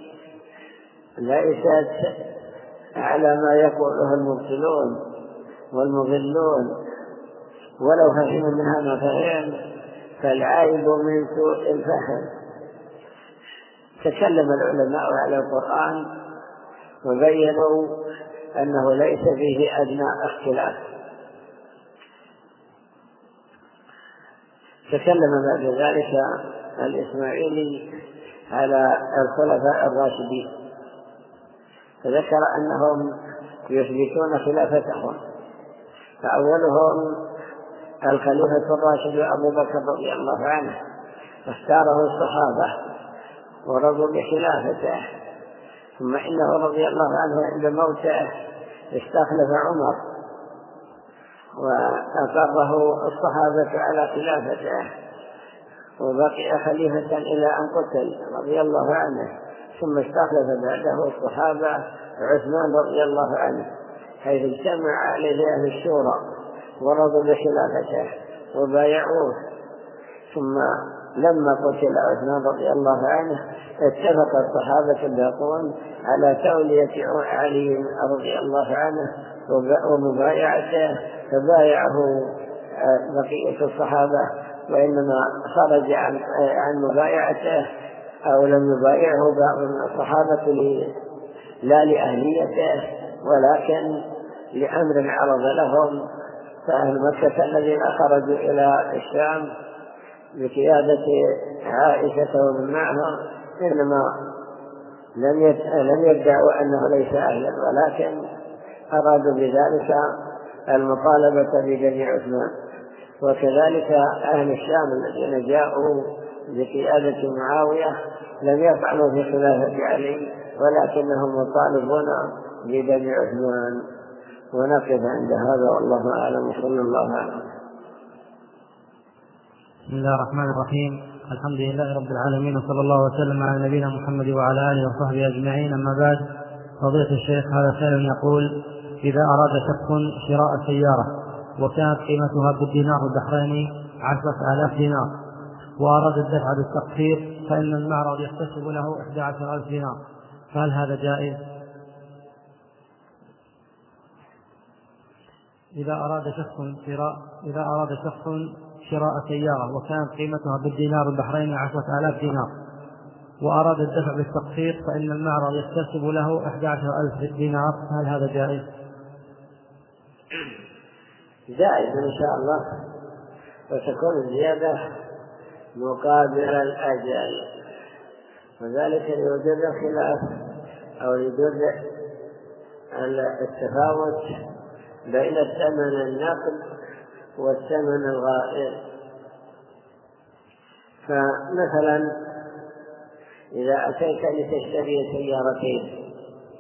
Speaker 4: ليست على ما يقوله المبطلون والمضلون، ولو فهموا منها ما فهم فالعيب من سوء الفهم. تكلم العلماء على القرآن وبينوا أنه ليس فيه أدنى اختلاف. تكلم بعد ذلك الإسماعيلي على الخلفاء الراشدين، فذكر أنهم يثبتون خلافتهم، فأولهم الخليفة الراشد أبو بكر رضي الله عنه، واختاره الصحابة ورضوا بخلافته، ثم إنه رضي الله عنه عند موته استخلف عمر وأقره الصحابة على خلافته، وبقي خليفة إلى أن قتل رضي الله عنه، ثم استخلف بعده الصحابة عثمان رضي الله عنه، حيث اجتمع عليه أهل الشورى ورضوا بخلافته وبايعوه. ثم لما قتل عثمان رضي الله عنه اتفق الصحابة الباقون على تولية علي رضي الله عنه ومبايعته، فبايعه بقية الصحابة، وإنما خرج عن مبايعته أو لم يبايعه بعض من الصحابة لا لأهليته ولكن لأمر عرض لهم. فأهل مكة الذين خرجوا إلى الشام بقيادة عائشة ومن معها إنما لم يدعوا أنه ليس أهلا، ولكن أرادوا بذلك المطالبة بدم عثمان. وكذلك أهل الشام الذين جاءوا بقيادة معاوية لم يطعنوا في خلافة علي، ولكنهم مطالبون بدم عثمان. ونقف عند هذا والله أعلم، صلى الله عليه وسلم.
Speaker 3: بسم الله الرحمن الرحيم. الحمد لله رب العالمين، وصلى الله وسلم على نبينا محمد وعلى آله وصحبه أجمعين. أما بعد، فضيلة الشيخ، هذا سائل يقول: إذا أراد شخص شراء سيارة وكانت قيمتها بالدينار البحريني 10,000 دينار، وأراد الدفع بالتقسيط، فإن المعرض يحتسب له 11,000 دينار، فهل هذا جائز؟ إذا أراد شخص شراء سيارة وكانت قيمتها بالدينار البحريني 10,000 دينار، وأراد الدفع بالتقسيط، فإن المعرض يحتسب له 11,000 دينار، هل هذا جائز؟
Speaker 4: جائز إن شاء الله، وتكون الزيادة مقابل الأجل، وذلك لوجود الخلاف أو لوجود التفاوت بين الثمن النقد والثمن الغائر. فمثلا إذا أتيت لتشتري سيارتين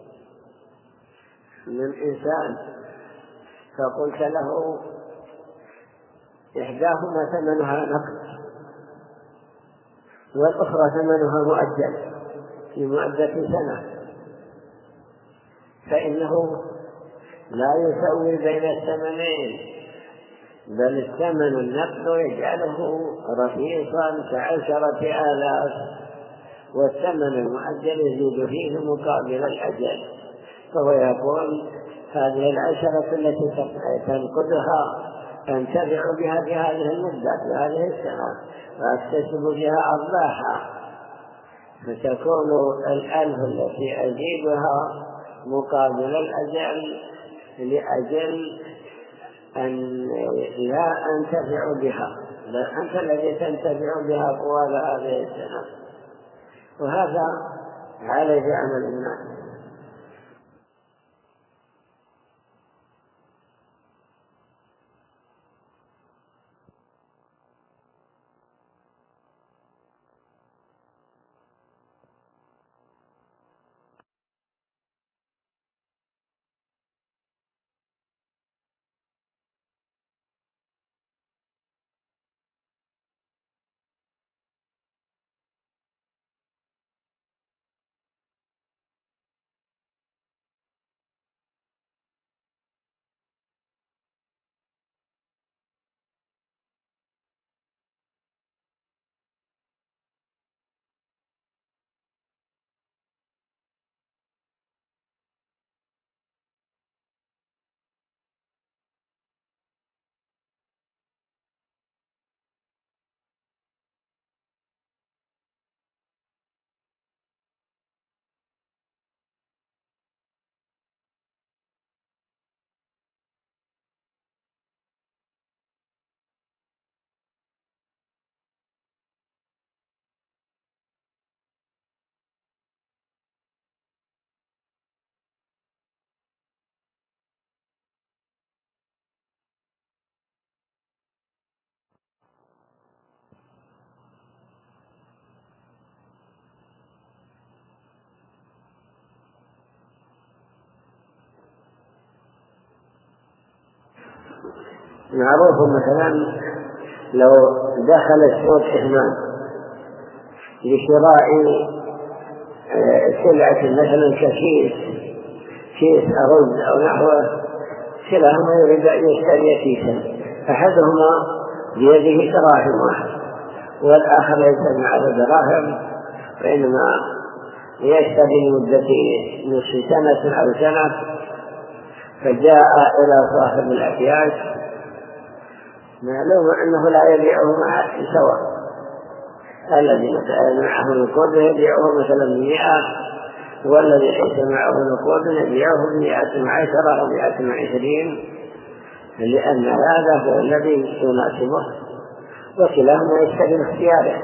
Speaker 4: من إنسان فقلت له إحداهما ثمنها نقد والأخرى ثمنها مؤجل في مؤدة سنة، فإنه لا يسوي بين الثمنين، بل الثمن النقد يجعله رخيصا ك10,000، والثمن المؤجل يزيد فيه مقابل الأجل، فهو يقول هذه 10 التي تنقدها أنتفع بها في هذه المدة في هذه السنة وأكتسب بها أرباحا، فتكون 1,000 التي أزيدها مقابل الأجل لأجل أن لا أنتفع بها، بل أنت الذي تنتفع بها طوال هذه السنة، وهذا عليه عمل الناس. معروف مثلا لو دخل السوق إثنان لشراء سلعة مثلا كيس أرز أو نحوه، كلاهما يريد أن يشتري كيسا، أحدهما بيده دراهم واحد والآخر ليس معه دراهم، وإنما يشتري لمدة نصف سنة أو سنة، فجاء إلى صاحب الأكياس معلوم أنه لا يبيعه مع سواء، الذي معه نقود يبيعه مثلا 100، والذي ليس معه نقود يبيعه 110 أو 120، لأن هذا هو الذي يناسبه، وكلاهما يشتري باختياره.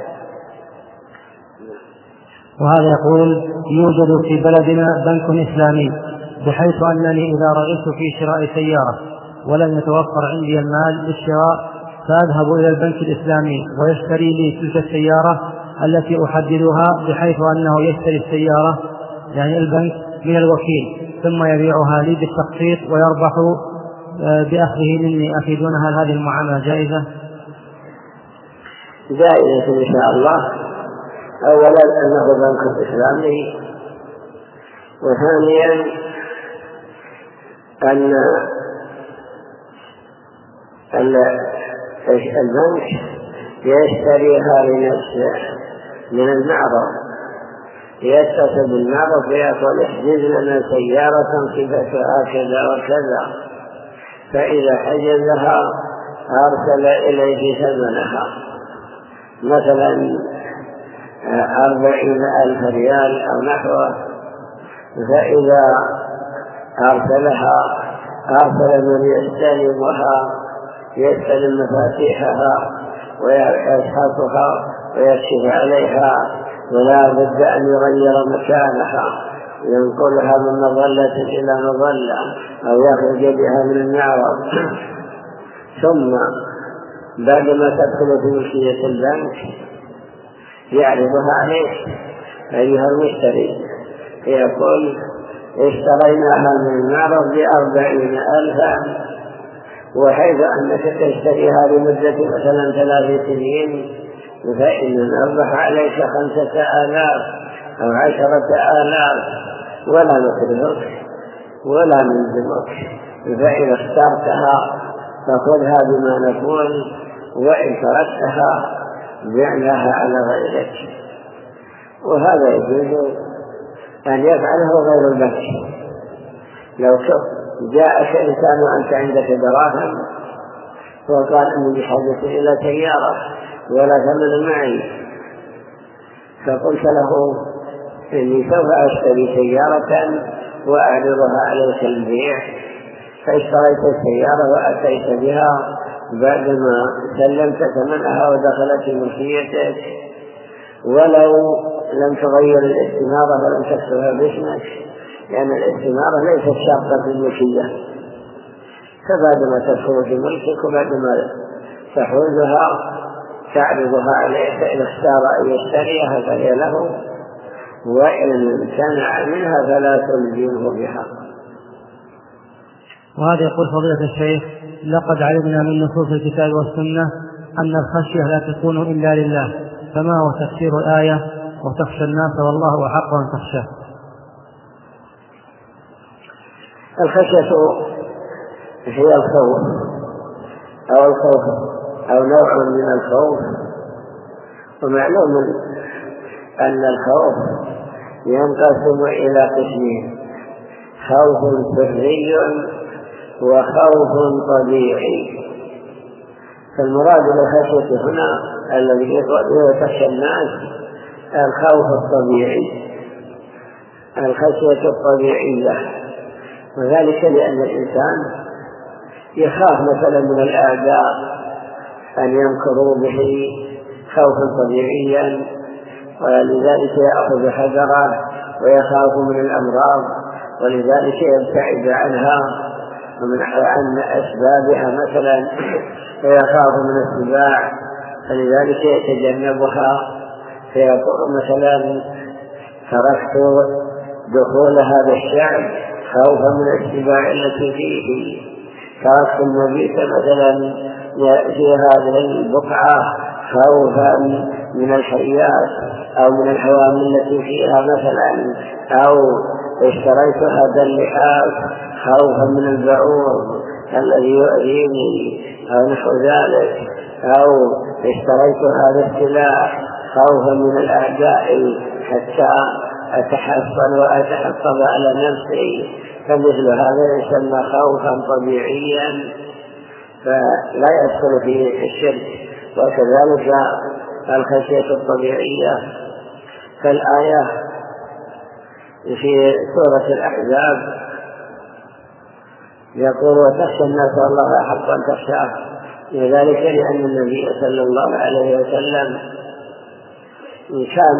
Speaker 3: وهذا يقول: يوجد في بلدنا بنك إسلامي، بحيث أنني إذا رغبت في شراء سيارة ولم يتوفر عندي المال للشراء فأذهب إلى البنك الإسلامي ويشتري لي تلك السيارة التي أحددها، بحيث أنه يشتري السيارة يعني البنك من الوكيل ثم يبيعها لي بالتقسيط ويربح بأخذه مني. أفيدون هل هذه المعاملة جائزة؟
Speaker 4: جائزة إن شاء الله. أولا أنه بنك إسلامي، وثانيا أن البنك يشتريها لنفسه من المعرض، يتصل بالمعرض ويقول: احجز لنا سيارة صفتها كذا وكذا، فإذا حجزها أرسل إليه ثمنها مثلا 40,000 ريال أو نحوه، فإذا أرسلها أرسل من يستلمها، يستلم مفاتيحها ويشحطها ويكشف عليها، ولا بد أن يغير مكانها، ينقلها من مظلة إلى مظلة أو يخرج بها من المعرض. ثم بعدما تدخل في ملكية البنك يعرضها عليك أيها المشتري، يقول: اشتريناها من المعرض ب40,000، وحيث أنك تشتريها لمدة مثلا 3 سنين فإن نربح عليك 5,000 أو 10,000، ولا نكرهك ولا نلزمك، فإذا اخترتها فخذها بما نقول، وإن تركتها بعناها على غيرك. وهذا يجوز أن يفعله غير البنك. لو جاءك إنسان وأنت عندك دراهم وقال: أني بحاجة إلى سيارة ولا ثمن معي، فقلت له: إني سوف أشتري سيارة وأعرضها عليك البيع، فاشتريت السيارة وأتيت بها بعدما سلمت ثمنها ودخلت ملكيتك، ولو لم تغير الاستمارة ولم تكتبها باسمك، لأن الاستمارة ليست شرطا في الملكية، فبعدما تدخل في ملكك وبعدما تحوزها تعرضها عليه، فإذا اختار أن يشتريها فهي له، وإن امتنع منها فلا تلزمه بها.
Speaker 3: وهذا يقول: فضيلة الشيخ، لقد علمنا من نصوص الكتاب والسنة أن الخشية لا تكون إلا لله، فما هو تفسير الآية: وتخشى الناس والله أحق أن تخشاه؟
Speaker 4: الخشية هي الخوف أو نوع من الخوف، ومعلوم أن الخوف ينقسم إلى قسمين: خوف سري وخوف طبيعي. فالمراد بالخشية هنا الذي يقول تخشى الناس الخوف الطبيعي، الخشية الطبيعية، وذلك لأن الإنسان يخاف مثلا من الأعداء أن ينكروا به خوفا طبيعيا، ولذلك يأخذ حذره ويخاف من الأمراض، ولذلك يبتعد عنها عن أسبابها مثلا، ويخاف من السباع فلذلك يتجنبها، فيقول مثلا: تركت دخول هذا الشعب خوفا من السباع التي فيه، تركت المبيت مثلا في هذه البقعة خوفا من الحيات أو من الحيوان التي فيها مثلا، أو اشتريت هذا اللحاف خوفا من البعوض الذي يؤذيني أو نحو ذلك، أو اشتريت هذا السلاح خوفا من الأعداء حتى أتحصن وأتحفظ على نفسي، فمثل هذا يسمى خوفا طبيعيا فلا يدخل فيه الشرك. وكذلك الخشية الطبيعية كالآية في سورة الأحزاب يقول وتخشى الناس والله أحق أن تخشاه، وذلك لأن النبي صلى الله عليه وسلم كان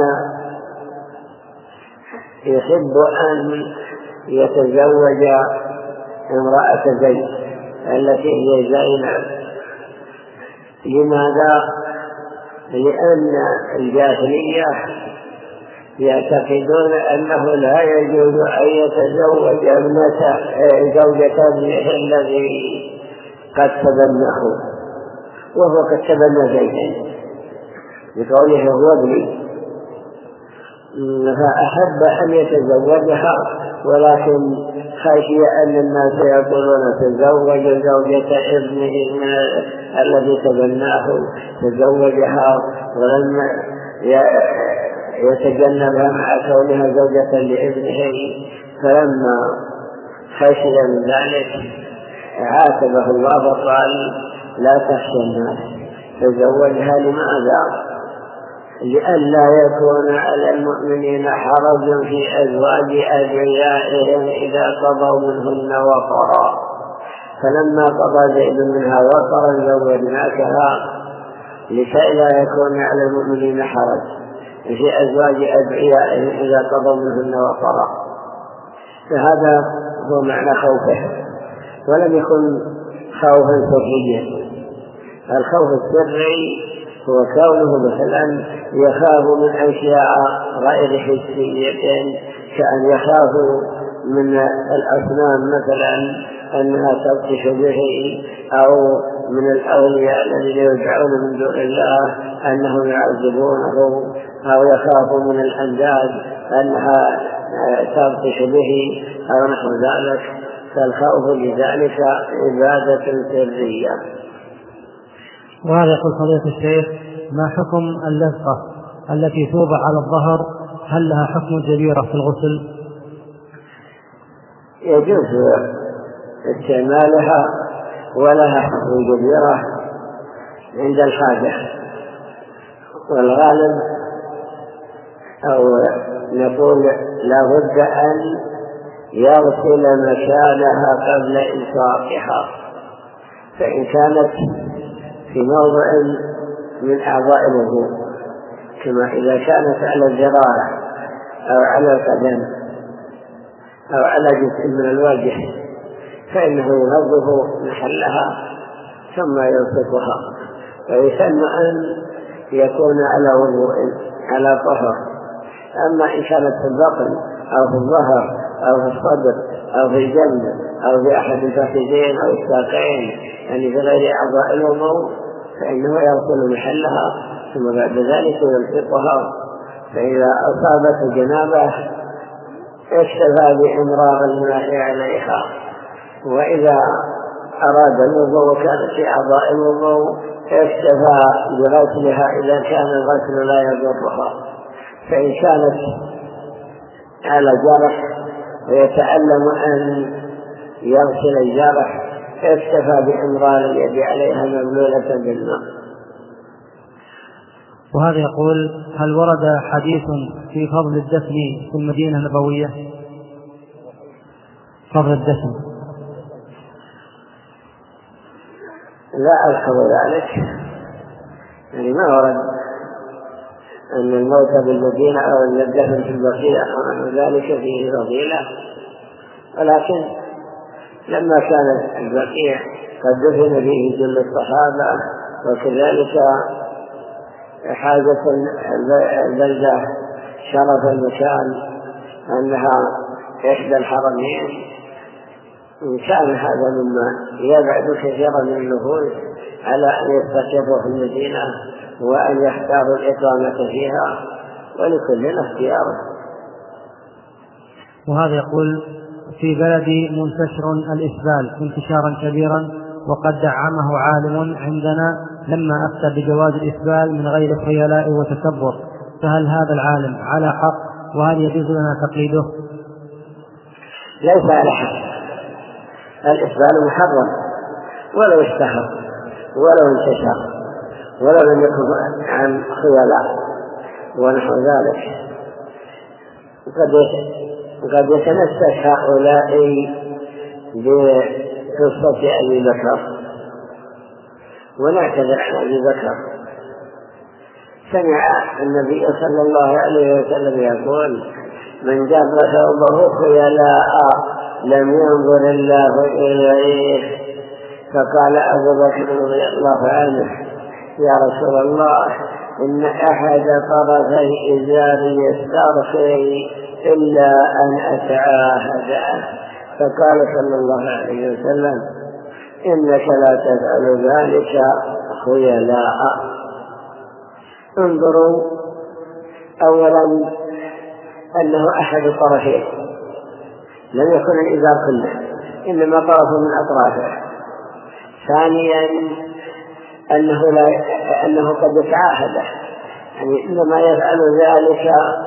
Speaker 4: يحب أن يتزوج امرأة زيد التي هي زينب. لماذا؟ لأن الجاهلية يعتقدون أنه لا يجوز أن يتزوج زوجة ابنه الذي قد تبناه وهو قد تبنى زيدا بقوله هو ابني، فأحب أن يتزوجها، ولكن خشي أن الناس يقولون تزوج زوجة ابنه الذي تبناه، تزوجها ولم يتجنبها مع كونها زوجة لابنه، فلما خشي من ذلك عاتبه الله وقال لا تخشى الناس، تزوجها. لماذا؟ لئلا يكون على المؤمنين حرج في أزواج أدعيائهم إذا قضوا منهن وطرا، فلما قضى زيد منها وطرا زوجناكها لكي لا يكون على المؤمنين حرج في أزواج أدعيائهم إذا قضوا منهن وطرا. فهذا هو معنى خوفه، ولم يكن خوفا سريا. الخوف السري هو كونه مثلا يخاف من أشياء غير حسية، كأن يخاف من الأصنام مثلا أنها تبطش به، أو من الأولياء الذين يدعون من دون الله أنهم يعذبونه، أو يخاف من الأنداد أنها تبطش به أو نحو ذلك. فالخوف لذلك عبادة سرية.
Speaker 3: وهذا يقول فضيلة الشيخ ما حكم اللزقة التي توضع على الظهر؟ هل لها حكم الجبيرة في الغسل؟
Speaker 4: يجوز استعمالها ولها حكم الجبيرة عند الحاجة، والغالب أو نقول لا بد أن يغسل مكانها قبل إلصاقها، فإن كانت في موضع من أعضاء الوضوء كما إذا كانت على الذراع أو على القدم أو على جزء من الوجه فإنه ينظف محلها ثم يلصقها، ويسمى أن يكون على وضوء على طهر. أما إن كانت في البطن أو في الظهر أو في الصدر أو في الجنب أو في أحد الفخذين أو الساقين يعني في غير أعضاء الوضوء فإنه يغسل محلها ثم بعد ذلك يلصقها. فإذا أصابت جنابه اكتفى بإمرار الماء عليها، وإذا أراد الوضوء وكانت في أعضاء الوضوء اكتفى بغسلها إذا كان الغسل لا يضرها. فإن كانت على جرح ويتعلم أن يغسل الجرح اكتفى بإمرار اليد عليها مبلولة بالماء.
Speaker 3: وهذا يقول هل ورد حديث في فضل الدفن في المدينة النبوية؟ فضل الدفن
Speaker 4: لا ألحظ ذلك، يعني ما ورد أن الموت بالمدينة أو أن الدفن في البقيع أو ذلك فيه فضيلة، ولكن لما كان البقيع قد دفن فيه جل الصحابة وكذلك حاجة البلدة شرف المكان أنها إحدى الحرمين، إن كان هذا مما يبعد كثيرا من النفوس على أن يستقروا في المدينة وأن يختاروا الإقامة فيها، ولكل اختياره.
Speaker 3: وهذا يقول: في بلدي منتشر الإسبال انتشارا كبيرا، وقد دعمه عالم عندنا لما أفتى بجواز الإسبال من غير خيلاء وتكبر، فهل هذا العالم على حق؟ وهل يجوز لنا تقليده؟
Speaker 4: ليس على حق. الإسبال محرم ولو اشتهر ولو انتشر ولو لم يكن عن خيلاء ونحو ذلك. قد يتمسك هؤلاء بقصة أبي بكر، ونعتذر عن أبي بكر. سمع النبي صلى الله عليه وسلم يقول: من جر ثوبه خيلاء لم ينظر الله إليه. فقال أبو بكر رضي الله عنه: يا رسول الله، إن أحد طرفي إزاري يسترخي إلا أن أتعاهده. فقال صلى الله عليه وسلم: إنك لا تفعل ذلك خيلاء. انظروا أولا أنه أحد الطرفين، لم يكن الإزار كله، إنما طرف من أطرافه. ثانيا أنه قد يتعاهده، يعني إنما يفعل ذلك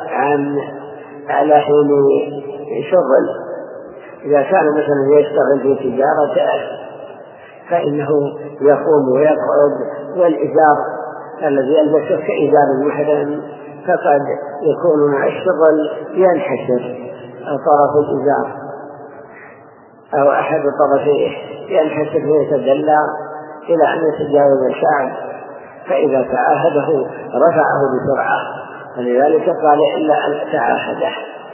Speaker 4: على حين شغل. إذا كان مثلا يشتغل في تجارته فإنه يقوم ويقعد، والإزار الذي يلبسه كإزار المحرم، فقد يكون مع الشغل ينحسر طرف الإزار أو أحد طرفيه ينحسر ويتدلى إلى أن يتجاوز الشعب، فإذا تعاهده رفعه بسرعة، ولذلك قال: إلا أن تعاهده.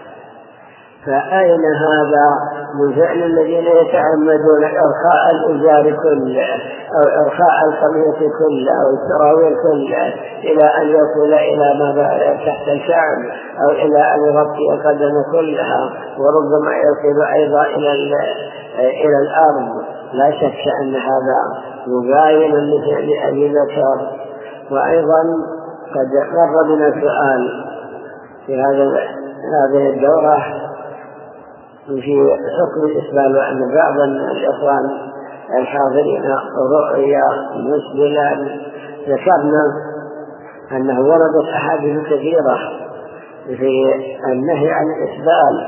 Speaker 4: فأين هذا من فعل الذين يتعمدون إرخاء الإزار كله أو إرخاء القميص كله أو السراويل كله إلى أن يصل إلى ما تحت الشعب، أو إلى أن يغطي القدم كلها، وربما يصل أيضا إلى الأرض؟ لا شك أن هذا مباين لفعل أبي بكر. وأيضا قد مر بنا سؤال في هذه الدورة في حكم الإسبال، وأن بعض الإخوان الحاضرين رؤيا مسبلا. ذكرنا أنه وردت أحاديث كثيرة في النهي عن الإسبال،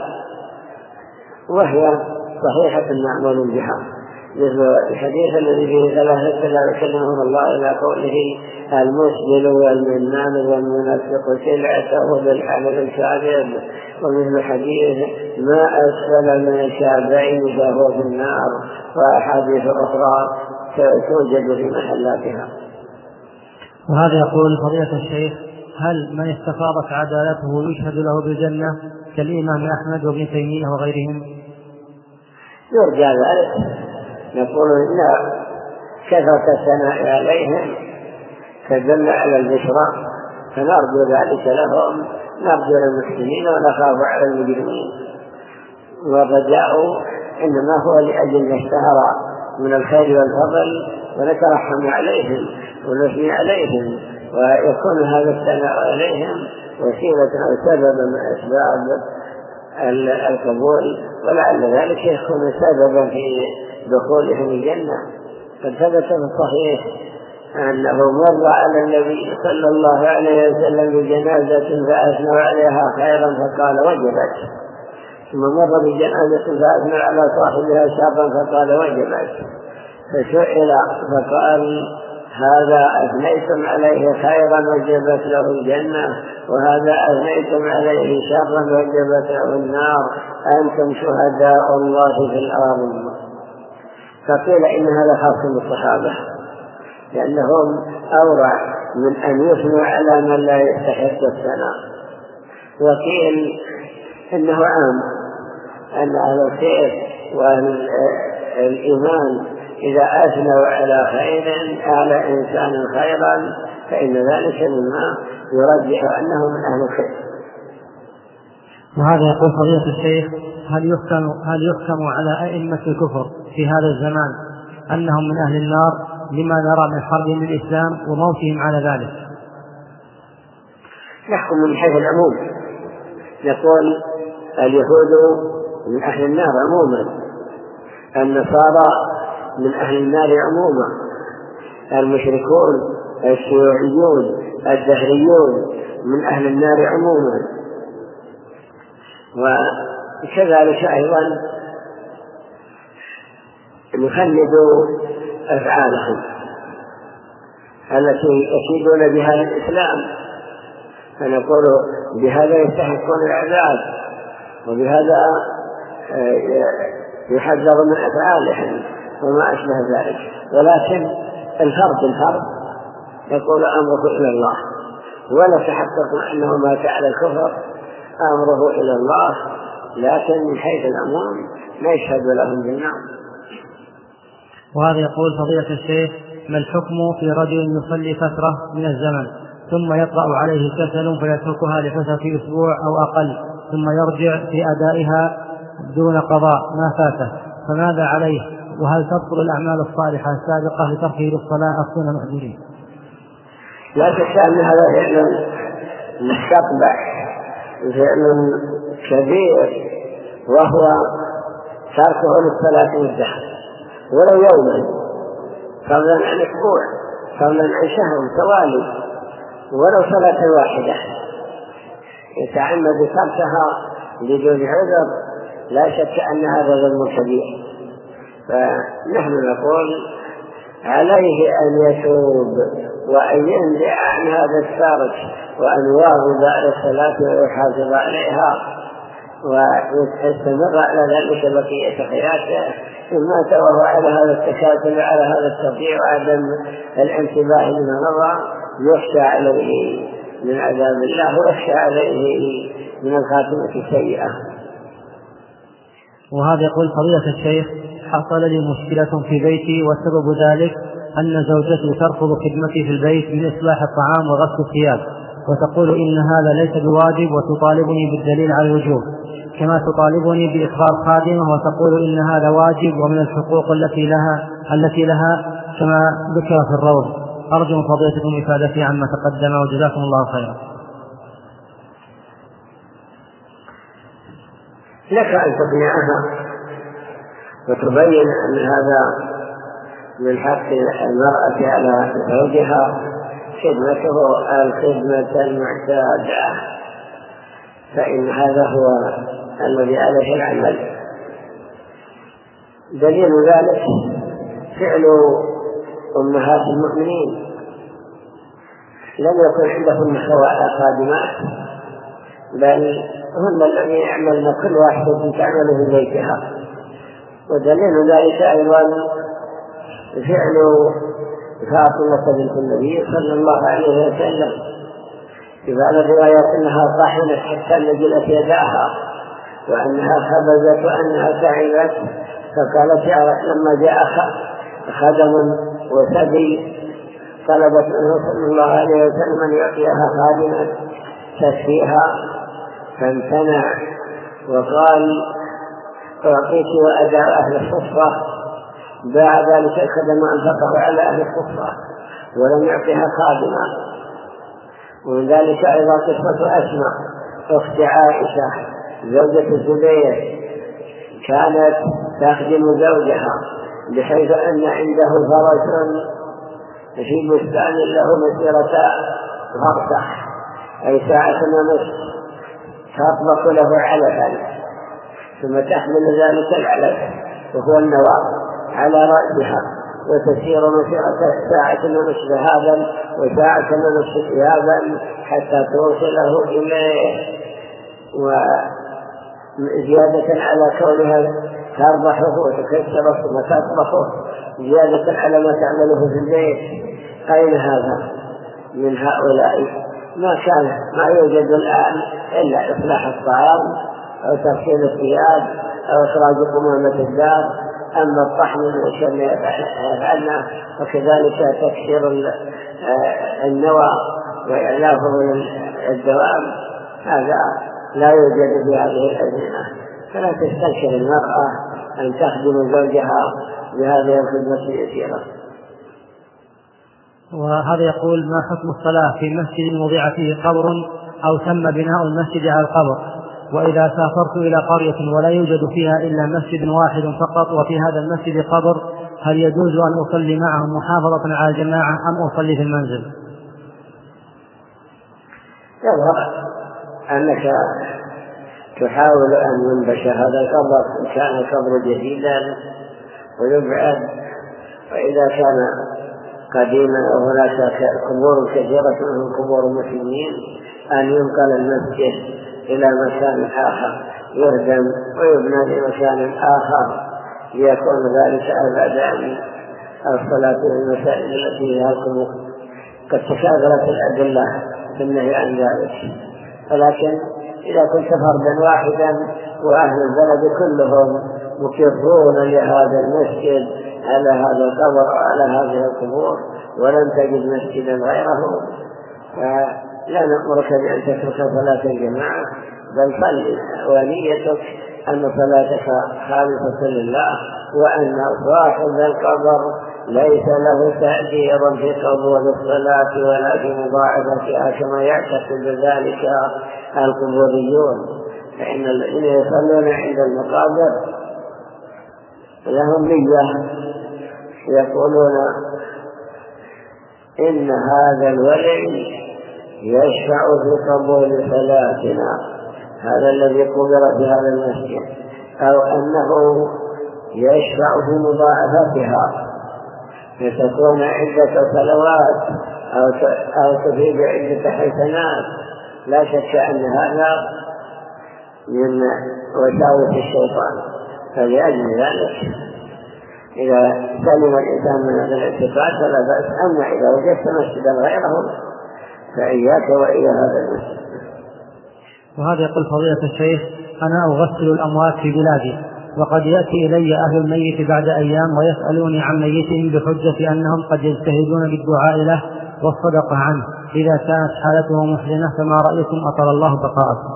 Speaker 4: وهي صحيحة معمول بها، مثل الحديث الذي فيه 3 لا يكلمهم الله إلى قوله: المسبل والمنان والمنفق سلعته بالحمل الكاذب، ومثل حديث: ما أسفل من الكعبين فهو في النار، وأحاديث أخرى توجد في محلاتها.
Speaker 3: وهذا يقول: فضيلة الشيخ، هل من استفاضت عدالته يشهد له بالجنة كالإمام أحمد وابن تيمية وغيرهم؟
Speaker 4: يرجى ذلك. نقول إن كثرة الثناء عليهم تدل على البشرى، فنرجو ذلك لهم، نرجو للمسلمين ونخاف على المجرمين. والرجاء إنما هو لأجل ما اشتهر من الخير والفضل، ونترحم عليهم ونثني عليهم، ويكون هذا الثناء عليهم وسيلة أو سببا من أسباب القبول، ولعل ذلك يكون سببا في دخولهم الجنة. قد ثبت في الصحيح أنه مر على النبي صلى الله عليه وسلم بجنازة فأثنوا عليها خيرا فقال: وجبت. ثم مر بجنازة فأثنوا على صاحبها شرا فقال: وجبت. فسئل فقال: هذا أثنيتم عليه خيرا وجبت له الجنة، وهذا أثنيتم عليه شرا وجبت له النار، أنتم شهداء الله في الأرض. فقيل إن هذا خاص بالصحابة، لأنهم أورع من أن يثنوا على من لا يستحق الثناء. وقيل إنه عام، أن أهل الخير وأهل الإيمان إذا أثنوا على خير على إنسان خيرا فإن ذلك مما يرجح أنه من أهل الخير.
Speaker 3: وهذا يقول فضيلة الشيخ: هل يحكم على أئمة الكفر في هذا الزمان أنهم من أهل النار لما نرى من حربهم للإسلام وموتهم على ذلك؟
Speaker 4: نحكم من حيث العموم، نقول اليهود من أهل النار عموما، النصارى من أهل النار عموما، المشركون الشيوعيون الدهريون من أهل النار عموما. وكذلك أيضا نخلد أفعالهم التي يكيدون بها الإسلام، فنقول بهذا يستحقون العذاب وبهذا يحذر من أفعالهم وما أشبه ذلك. ولكن الفرد يقول أمره إلى الله، ولا تحقق أنه مات على الكفر أمره إلى الله، لكن من حيث العموم لا يشهد لهم بالنار.
Speaker 3: وهذا يقول فضيلة الشيخ: ما الحكم في رجل يصلي فترة من الزمن ثم يطرأ عليه كسل فيتركها لحسب أسبوع أو أقل ثم يرجع في أدائها دون قضاء ما فاته، فماذا عليه؟ وهل تبطل الأعمال الصالحة السابقة لتركه للصلاة أصلا مأجورين؟
Speaker 4: لا شك أن هذا فعل مستقبح، فعل كبير، وهو تركه للصلاة والدهر ولو يوما، فضلا عن أسبوع، فضلا عن شهر توالي، ولو صلاة واحدة يتعمد تركها بدون عذر، لا شك أن هذا ظلم كبير. فنحن نقول عليه أن يتوب وأن ينزع عن هذا الترك وأن يواظب على الصلاة ويحافظ عليها ويستمر على ذلك بقية حياته، ثم توه على هذا التكاسل وعلى هذا التضييع وعدم الانتباه لما مضى، يخشى عليه من عذاب الله ويخشى عليه من الخاتمة السيئة.
Speaker 3: وهذا يقول فضيلة الشيخ: حصل لي مشكلة في بيتي وسبب ذلك أن زوجتي ترفض خدمتي في البيت من إصلاح الطعام وغسل الثياب، وتقول إن هذا ليس بواجب وتطالبني بالدليل على الوجوب، كما تطالبني بإخبار خادمة وتقول إن هذا واجب ومن الحقوق التي لها كما ذكر في الروض. أرجو من فضيلتكم إفادتي عما تقدم وجزاكم الله خيرا.
Speaker 4: لك أن تقنعها وتبين أن هذا من حق المرأة على زوجها خدمته الخدمة المعتادة، فإن هذا هو الذي عليه العمل. دليل ذلك فعل أمهات المؤمنين، لم يكن عندهن خادمات، بل هن الذين يعملن كل واحدة تعمل في بيتها. ودليل ذلك أيضا فعل فاطمة بنت النبي صلى الله عليه وسلم في بعض الروايات أنها طحنت حتى نزلت يداها وأنها خبزت وأنها تعبت، فقالت لما جاء خدم وسبي طلبت منه صلى الله عليه وسلم أن يعطيها خادمة تكفيها، فامتنع وقال: أعطيك وأداء أهل الصفة. باع ذلك الخدم أنفقه على أهل الصفة ولم يعطيها خادمة. ومن ذلك أيضا قصة أسماء أخت عائشة زوجة الزبير، كانت تخدم زوجها بحيث أن عنده فرس في بستان له مسيرة غرفة أي ساعة ونصف، تطبخ له علفا ثم تحمل ذلك العلف وهو النواة على رأسها وتسير مسيرة ساعة ونصف ذهابا وساعة ونصف إيابا حتى توصله إليه، وزيادة على كونها تربحه وتكسره ثم تطبخه، زيادة على ما تعمله في البيت. أين هذا من هؤلاء؟ ما يوجد الآن إلا إصلاح الطعام أو تغسيل الثياب أو إخراج قمامة الدار. أما الطحن والشم يفعلنا، وكذلك تكسير النوى وإعلافه من الدوام، هذا لا يوجد في هذه الأزمنة، فلا تستنكر المرأة أن تخدم زوجها بهذه الخدمة اليسيرة.
Speaker 3: وهذا يقول: ما حكم الصلاة في مسجد وضع فيه قبر أو تم بناء المسجد على القبر، وإذا سافرت إلى قرية ولا يوجد فيها إلا مسجد واحد فقط وفي هذا المسجد قبر، هل يجوز أن أصلي معهم محافظة على الجماعة أم أصلي في المنزل؟
Speaker 4: يظهر أنك تحاول أن ينبش هذا القبر إن كان القبر جديدا ويبعد، وإذا كان قديما أو هناك قبور كثيرة من قبور المسلمين أن ينقل المسجد إلى مكان آخر يهدم ويبنى لمكان آخر ليكون ذلك أبعد عن الصلاة في المساجد التي فيها القبور. قد تشاغلت الأدلة في النهي عن ذلك، ولكن إذا كنت فردا واحدا وأهل البلد كلهم مكرون لهذا المسجد على هذا القبر على هذه القبور ولم تجد مسجدا غيره، فلا نأمرك بأن تترك صلاة الجماعة، بل صل ونيتك أن صلاتك خالصة لله، وأن صاحب القبر ليس له تأثير في قبول الصلاة ولا في مضاعفتها كما يعتقد ذلك القبوريون، فإن الذين يصلون عند المقابر لهم نية يقولون إن هذا الولي يشفع في قبول صلاتنا، هذا الذي قبر في هذا المسجد، أو أنه يشفع في مضاعفتها فتكون عدة صلوات أو تفيد عدة حسنات. لا شك أن هذا من وساوس الشيطان، فلأجل ذلك إذا سلم الإنسان من هذا الاعتقاد فلا بأس، أما إذا وجدت مسجدا غيره فإياك وإيا هذا المسجد.
Speaker 3: وهذا يقول: فضيلة الشيخ، أنا أغسل الأموات في بلادي، وقد يأتي إلي أهل الميت بعد أيام ويسألوني عن ميتهم بحجة أنهم قد يجتهدون بالدعاء له والصدقة عنه، إذا كانت حالته محزنة فما رأيكم أطال الله بقاءكم؟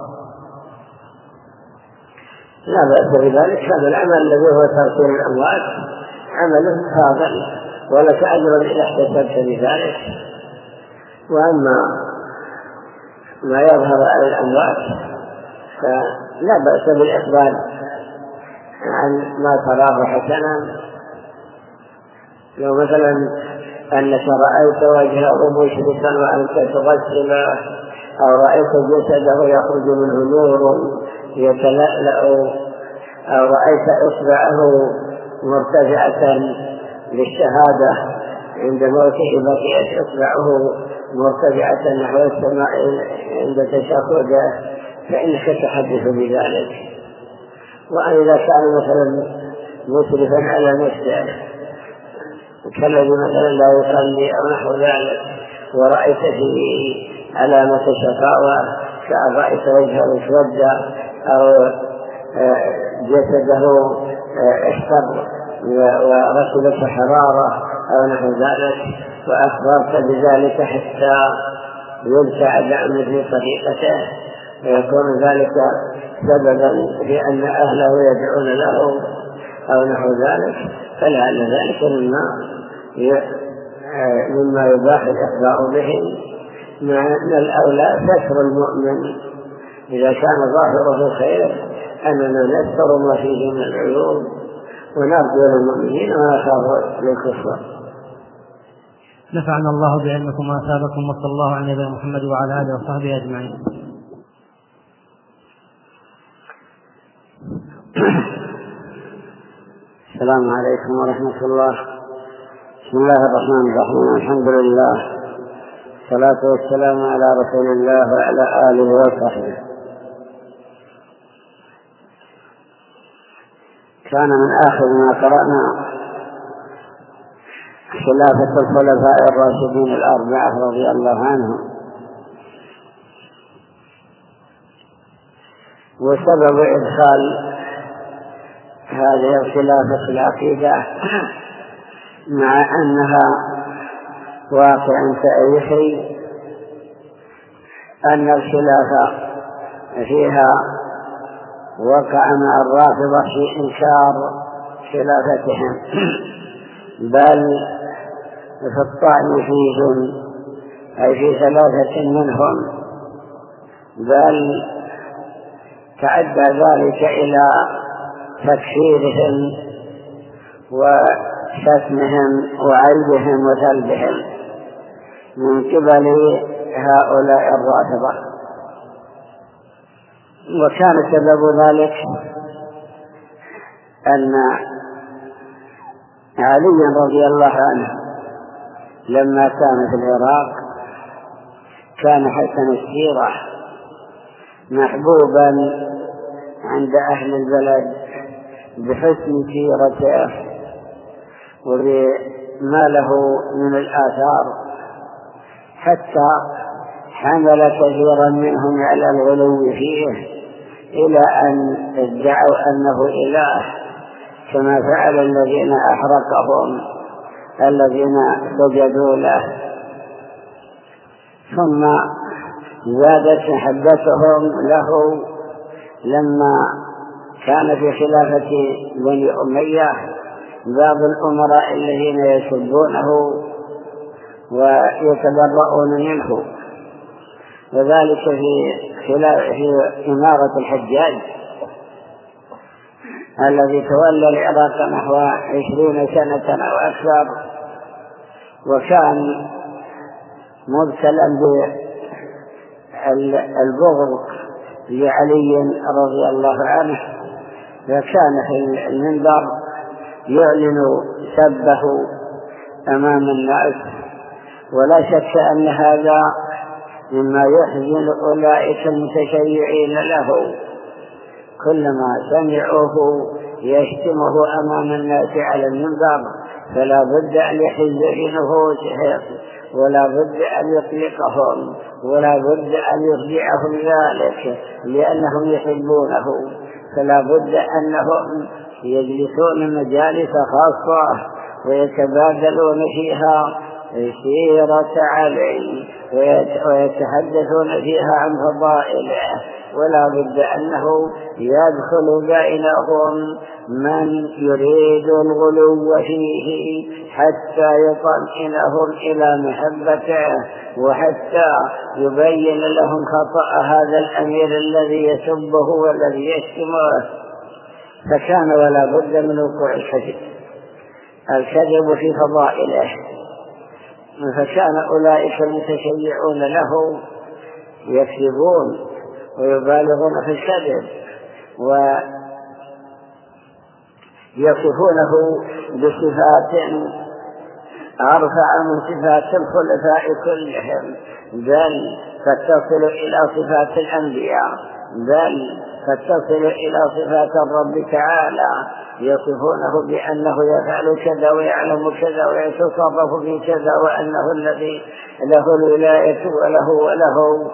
Speaker 4: لا بأس بذلك، هذا العمل الذي هو تغسيل الأموات عمل فاضل ولك أجر إذا احتسبت بذلك. وأما ما يظهر على الأموات فلا بأس بالإقبال عن ما تراه حسنا. لو مثلا أنك رأيت وجهه مشرقا وأنت تغسله، أو رأيت جسده يخرج منه نور يتلألأ، أو رأيت إصبعه مرتفعة للشهادة عند موته بقيت إصبعه مرتفعة نحو السماء عند تشهده، فإنك تحدث بذلك. وإذا كان مثلا مسرفا على نفسه كالذي مثلا لا يصلي أو نحو ذلك، ورأيت فيه علامة شقاوة كأن رأيت وجهه اسود أو جسده احتر ورسلت حرارة أو نحو ذلك، وأخبرت بذلك حتى يبتعد عن مثل طريقته، فيكون ذلك سببا في أن أهله يدعون له أو نحو ذلك، فلعل ذلك مما يباح الإخبار به، مع أن الأولى ستر المؤمن إذا كان ظاهره خير، أننا نستر ما فيه من العيوب ونرجو للمؤمنين ونخاف للكفار.
Speaker 3: نفعنا الله بعلمكم وأثابكم، وصلى الله على نبينا محمد وعلى آله وصحبه أجمعين.
Speaker 4: السلام عليكم ورحمة الله. بسم الله الرحمن الرحيم، الحمد لله، الصلاة والسلام على رسول الله وعلى آله وصحبه. كان من آخر ما قرأنا خلافة الخلفاء الراشدين الأربعة رضي الله عنهم، وسبب إدخال هذه الخلافة في العقيدة مع أنها واقع تاريخي، أن الخلافة فيها وقع مع الرافضة في إنكار خلافتهم، بل في الطعن فيهم أي في 3 منهم، بل تعدى ذلك إلى تكفيرهم وشتمهم وعيبهم وسلبهم من قبل هؤلاء الرافضة. وكان سبب ذلك أن علي رضي الله عنه لما كان في العراق كان حسن السيرة محبوبا عند أهل البلد بحسن سيرته وبما له من الآثار، حتى حمل كثيرا منهم على الغلو فيه إلى أن ادعوا أنه إله، كما فعل الذين أحرقهم الذين سجدوا له. ثم زادت محبتهم له لما كان في خلافة بني أمية بعض الأمراء الذين يسبونه ويتبرؤون منه، وذلك في إمارة الحجاج الذي تولى العراق نحو 20 سنة أو أكثر، وكان مبتلى بالبغض لعلي رضي الله عنه، وكان في المنبر يعلن سبه أمام الناس. ولا شك أن هذا مما يحزن أولئك المتشيعين له، كلما سمعوه يشتمه أمام الناس على المنبر فلا بد أن يحز في نفوسهم، ولا بد أن يطلقهم، ولا بد أن يرجعهم ذلك لأنهم يحبونه، فلا بد أنهم يجلسون مجالس خاصة ويتبادلون فيها سيرة علي ويتحدثون فيها عن فضائله، ولا بد أنه يدخل بينهم من يريد الغلو فيه حتى يطمئنهم إلى محبته، وحتى يبين لهم خطأ هذا الأمير الذي يسبه والذي يشتمه. فكان ولا بد من وقوع الكذب في فضائله، فكان أولئك المتشيعون له يكذبون ويبالغون في الكذب ويصفونه بصفات أرفع من صفات الخلفاء كلهم، بل تتصل إلى صفات الأنبياء، بل تتصل إلى صفات الرب تعالى، يصفونه بأنه يفعل كذا ويعلم كذا ويتصرف في كذا وأنه الذي له الولاية وله.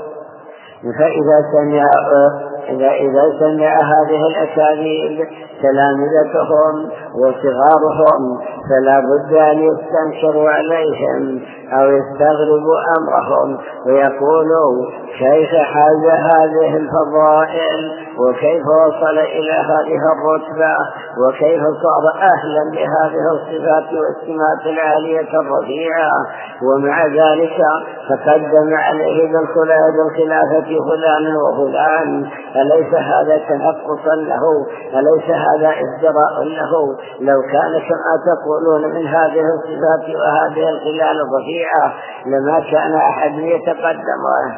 Speaker 4: فإذا سمع هذه الأساليب تلامذتهم وصغارهم فلا بد أن يستنكروا عليهم أو يستغربوا أمرهم ويقولوا كيف حاز هذه الفضائل، وكيف وصل إلى هذه الرتبة، وكيف صار أهلا لهذه الصفات والسمات العالية الرفيعة، ومع ذلك تقدم عليه بالخلافة فلان وفلان. أليس هذا تنقصا له؟ أليس هذا ازدراء له؟ لو كان كما تقولون من هذه الصفات وهذه الخلال الرفيعة لما كان أحد يتقدمه.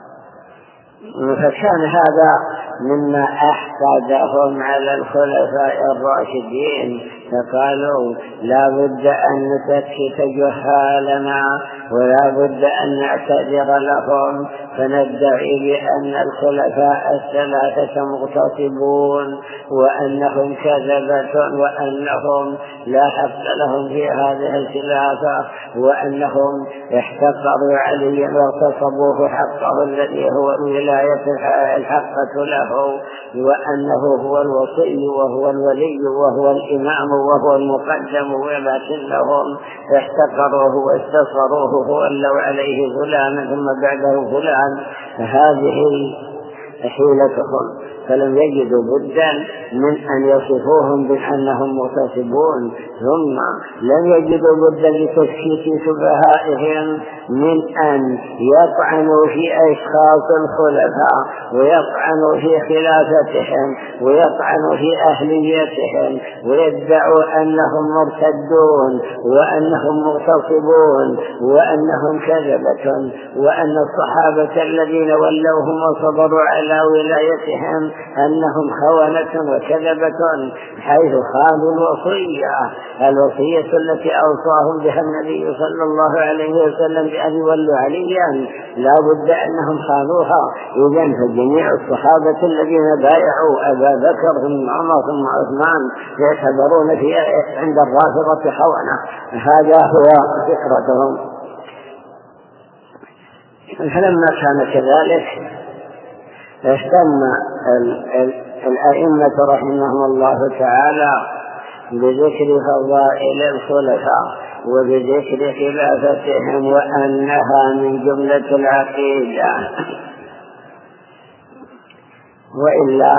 Speaker 4: فكان هذا مما أحقدهم على الخلفاء الراشدين، فقالوا لا بد أن نسكت جهالنا ولا بد أن نعتذر لهم، فندعي بأن الخلفاء الثلاثة مغتصبون وأنهم كذبة وأنهم لا حق لهم في هذه الخلافة، وأنهم احتقروا عليا واغتصبوه حقه الذي هو الولاية الحقة له، وأنه هو الوصي وهو الولي وهو الإمام وهو المقدم، ولكنهم احتقروه واستصغروه وولوا عليه فلانا ثم بعده فلان. هذه حيلتهم، فلم يجدوا بدا من أن يصفوهم بأنهم مغتصبون، ثم لم يجدوا بدا لتسكيت سفهائهم من أن يطعنوا في أشخاص الخلفاء ويطعنوا في خلافتهم ويطعنوا في أهليتهم ويدعوا أنهم مرتدون وأنهم مغتصبون وأنهم كذبة، وأن الصحابة الذين ولوهم وصبروا على ولايتهم أنهم خونة وكذبة، حيث خانوا الوصية التي أوصاهم بها النبي صلى الله عليه وسلم بأن يولوا عليا، لا بد أنهم خانوها. إذن فجميع الصحابة الذين بايعوا أبا بكر ثم عمر ثم عثمان يعتبرون عند الرافضة خونة، هذا هو فكرتهم. فلما كان كذلك اهتم الأئمة رحمهم الله تعالى بذكر فضائل الخلفاء وبذكر خلافتهم وأنها من جملة العقيدة، وإلا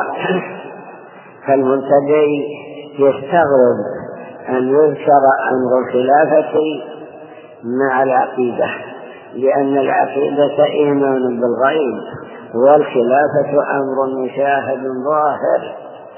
Speaker 4: فالمنتدي يستغرب أن يذكر أمر الخلافة مع العقيدة، لأن العقيدة إيمان بالغيب والخلافة أمر مشاهد ظاهر.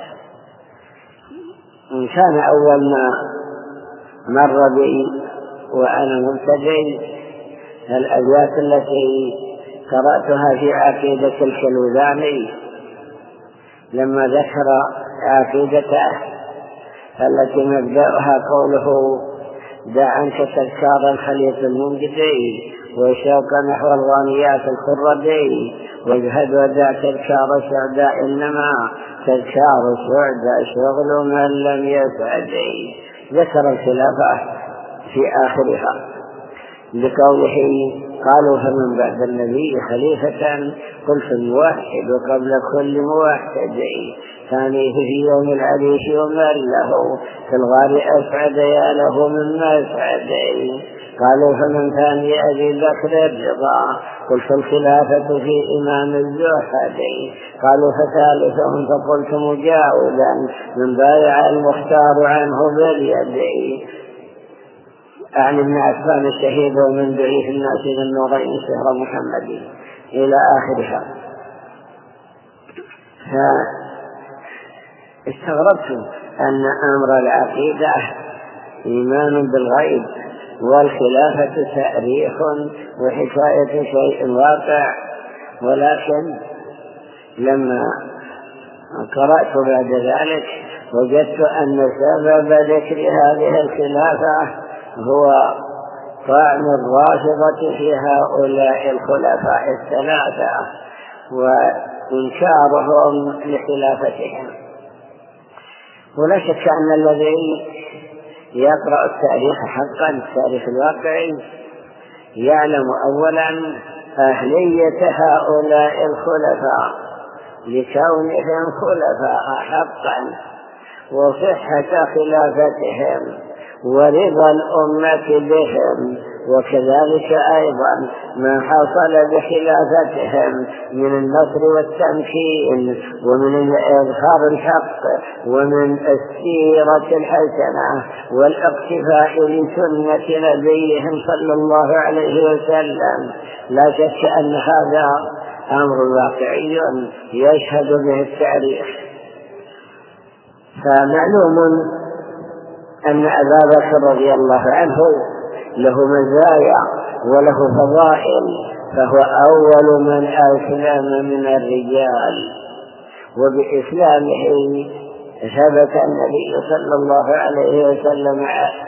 Speaker 4: إن كان أول ما مر بي وأنا مبتدئ الأبيات التي قرأتها في عقيدة الكلوذاني لما ذكر عقيدته التي مبدأها قوله دع عنك تذكار الخليط المنجدي وشوق نحو الغانيات الخردي واجهد ودع تذكار السعداء، إنما تذكار السعداء شغل من لم يسعدي. ذكر الخلافة في آخرها بقوله قالوا فمن بعد النبي خليفة قلت الموحد وقبل كل موحد، ثانيه في يوم العريش ومن له في الغار أسعد يا له مما أسعدي. قالوا فمن ثاني أبي بكر الرضا قلت الخلافة في إمام الزهدي. قالوا فثالثهم فقلت مجاودا من بايع المختار عنه باليدي، أعني ابن عفان الشهيد ومن ضعيف الناس للنورين سهر محمد إلى آخرها. فاستغربت أن أمر العقيدة إيمان بالغيب والخلافة تاريخ وحكاية شيء واقع، ولكن لما قرأت بعد ذلك وجدت أن سبب ذكر هذه الخلافة هو طعن الرافضة في هؤلاء الخلفاء الثلاثة وإنكارهم لخلافتهم. ولا شك أن الذي يقرأ التاريخ حقا التاريخ الواقعي يعلم أولا أهلية هؤلاء الخلفاء لكونهم خلفاء حقا وصحة خلافتهم ورضا الأمة بهم، وكذلك أيضا ما حصل بخلافتهم من النصر والتمكين ومن إظهار الحق ومن السيرة الحسنة والاقتفاء لسنة نبيهم صلى الله عليه وسلم. لا شك أن هذا أمر واقعي يشهد به التاريخ. فمعلوم أن أبا بكر رضي الله عنه له مزايا وله فضائل، فهو أول من أسلم من الرجال، وبإسلامه ثبت النبي صلى الله عليه وسلم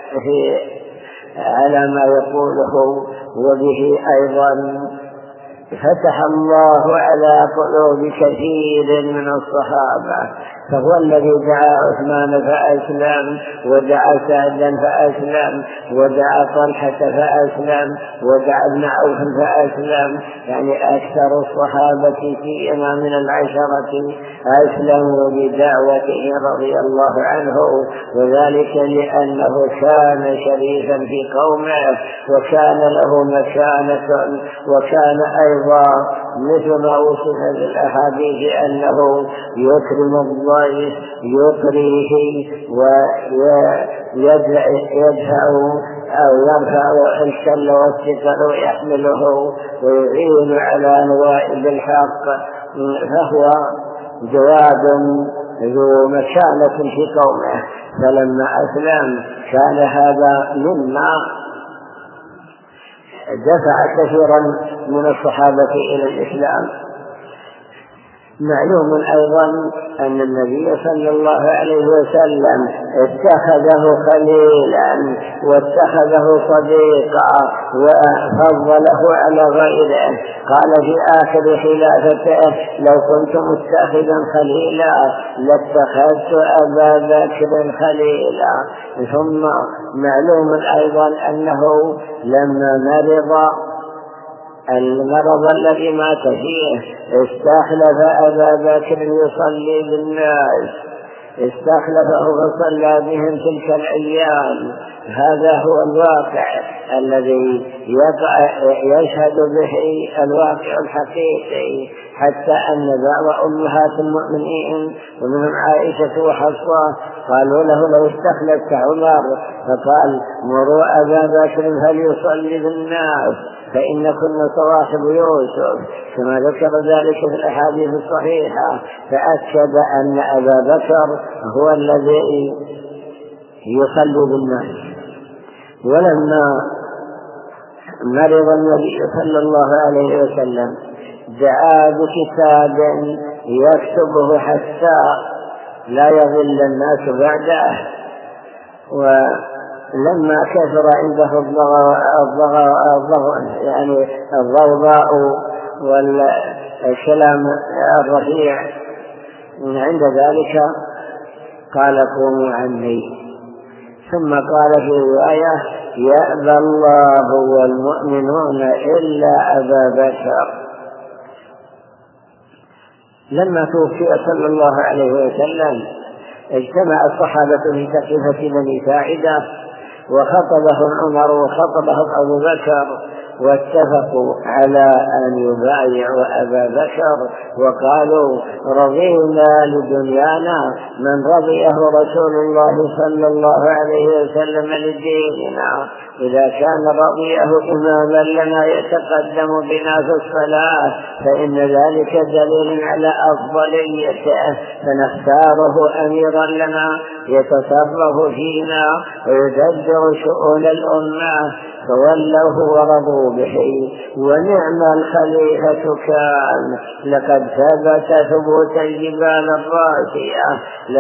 Speaker 4: على ما يقوله، وبه أيضا فتح الله على قلوب كثير من الصحابة، فهو الذي دعا عثمان فأسلم ودعا سعدا فأسلم ودعا طلحة فأسلم ودعا ابن عوف فأسلم، يعني أكثر الصحابة فيما من العشرة أسلموا بدعوته رضي الله عنه، وذلك لأنه كان شريفا في قومه وكان له مكانة وكان أيضا مثل ما وصف في الأحاديث أنه يكرم الضيف يقريه ويدفع أو يرفع الشل والثقل ويحمله ويعين على نوائب الحق، فهو جواد ذو مكانة في قومه. فلما أسلم كان هذا مما دفع كثيرا من الصحابة إلى الإسلام. معلوم أيضا أن النبي صلى الله عليه وسلم اتخذه خليلا واتخذه صديقا وفضله على غيره. قال في آخر خلافته: لو كنت متخذا خليلا لاتخذت أبا بكر خليلا. ثم معلوم أيضا أنه لما مرض المرض الذي مات فيه استخلف أبا بكر يصلي بالناس، استخلفه فصلى بهم تلك الأيام. هذا هو الواقع الذي يشهد به الواقع الحقيقي، حتى أن بعض أمهات المؤمنين ومنهم عائشة وحفصة قالوا له: لو استخلفت عمر، فقال: مروا أبا بكر فليصلي بالناس فإن كنا صواحب يوسف، كما ذكر ذلك في الأحاديث الصحيحة. فأكد أن أبا بكر هو الذي يصلي بالناس. ولما مرض النبي صلى الله عليه وسلم دعا بكتاب يكتبه حتى لا يضل الناس بعده. ولما كثر عنده الضوضاء والكلام الرفيع عند ذلك قال: قوموا عني. ثم قال في رواية: يأبى الله والمؤمنون إلا أبا بكر. لما توفي صلى الله عليه وسلم اجتمع الصحابة في سقيفة بني ساعدة، وخطبهم عمر وخطبهم أبو بكر، واتفقوا على أن يبايعوا أبا بكر، وقالوا: رضينا لدنيانا من رضيه رسول الله صلى الله عليه وسلم لديننا. إذا كان رضيه إماما لنا يتقدم بنا في الصلاة فإن ذلك دليل على أفضليته، فنختاره أميرا لنا يتصرف فينا ويدبر شؤون الأمة. فولوه ورضوا به، ونعم الخليفة كان. لقد ثبت ثبوت الجبال الراسية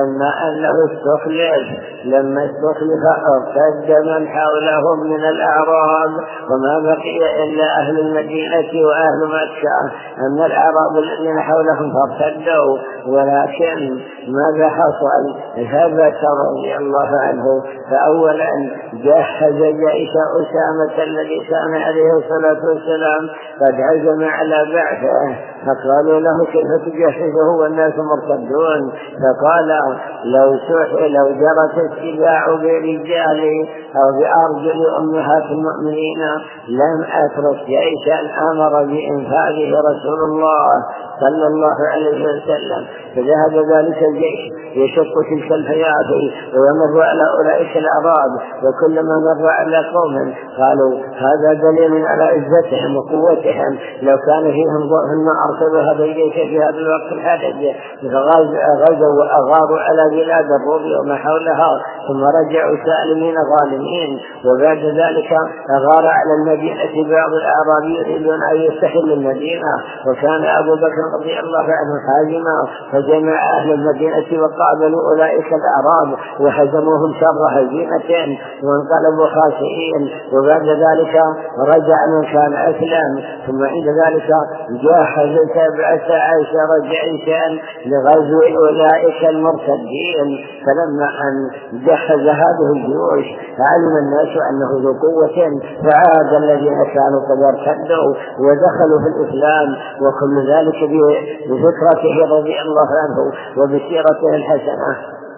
Speaker 4: لما استخلف ارتد من حولهم من الأعراب، وما بقي إلا أهل المدينة وأهل مكة. أما الأعراب الذين حولهم فارتدوا، ولكن ماذا حصل؟ ثبت رضي الله عنه. فأولا جهز جيش أسامة الذي كان عليه الصلاة والسلام قد عزم على بعثه، فقالوا له: كيف تجهزه والناس مرتدون؟ فقال: لو جرت السباع برجال أو بأرجل أمهات المؤمنين لم أترك جيشا أمر بإنفاذه رسول الله صلى الله عليه وسلم. فذهب ذلك الجيش يشق تلك الفيافي ويمر على أولئك الأعراب، وكلما مر على قوم قالوا: هذا دليل على عزتهم وقوتهم، لو كان فيهم ضعف ما أرسلوا هذا الجيش في هذا الوقت الحرج. فغزوا وأغاروا على بلاد الروم وما حولها، ثم رجعوا سالمين غانمين. وبعد ذلك أغار على المدينة بعض الأعراب يريدون أن يستحلوا المدينة، وكان أبو بكر رضي الله عنه حازما، فجمع أهل المدينة وقابلوا أولئك الأعراب وهزموهم شر هزيمة وانقلبوا خاسئين. وبعد ذلك رجع من كان أسلم. ثم عند ذلك جهز 17 جيشا لغزو أولئك المرتدين. فلما أن جهز هذه الجيوش علم الناس أنه ذو قوة، فعاد الذين كانوا قد ارتدوا ودخلوا في الإسلام، وكل ذلك بفكرته رضي الله عنه وبسيرته الحسنة.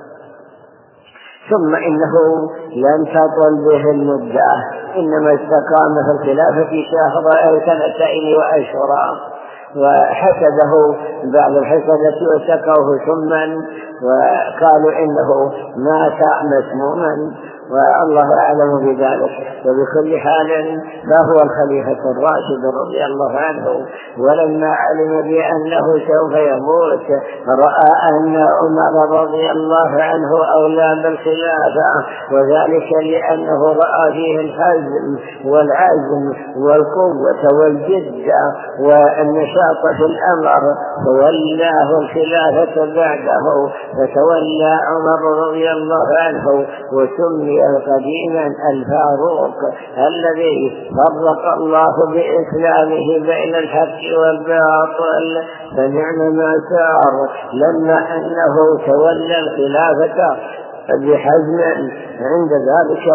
Speaker 4: ثم إنه لم تطل به المدة، إنما استقام في الخلافة شهر أو 2 أشهر. وحسده بعض الحسدة وسقوه سما وقالوا إنه مات مسموما، والله أعلم بذلك. وبكل حال فهو الخليفة الراشد رضي الله عنه، ولما علم بأنه سوف يموت رأى أن عمر رضي الله عنه أولى بالخلافة، وذلك لأنه رأى فيه الحزم والعزم والقوة والجدة والنشاط في الأمر، فولاه الخلافة بعده، فتولى عمر رضي الله عنه وسمي قديما الفاروق الذي فرق الله بإسلامه بين الحق والباطل، فنعم ما سار لما أنه تولى الخلافة بحزم. عند ذلك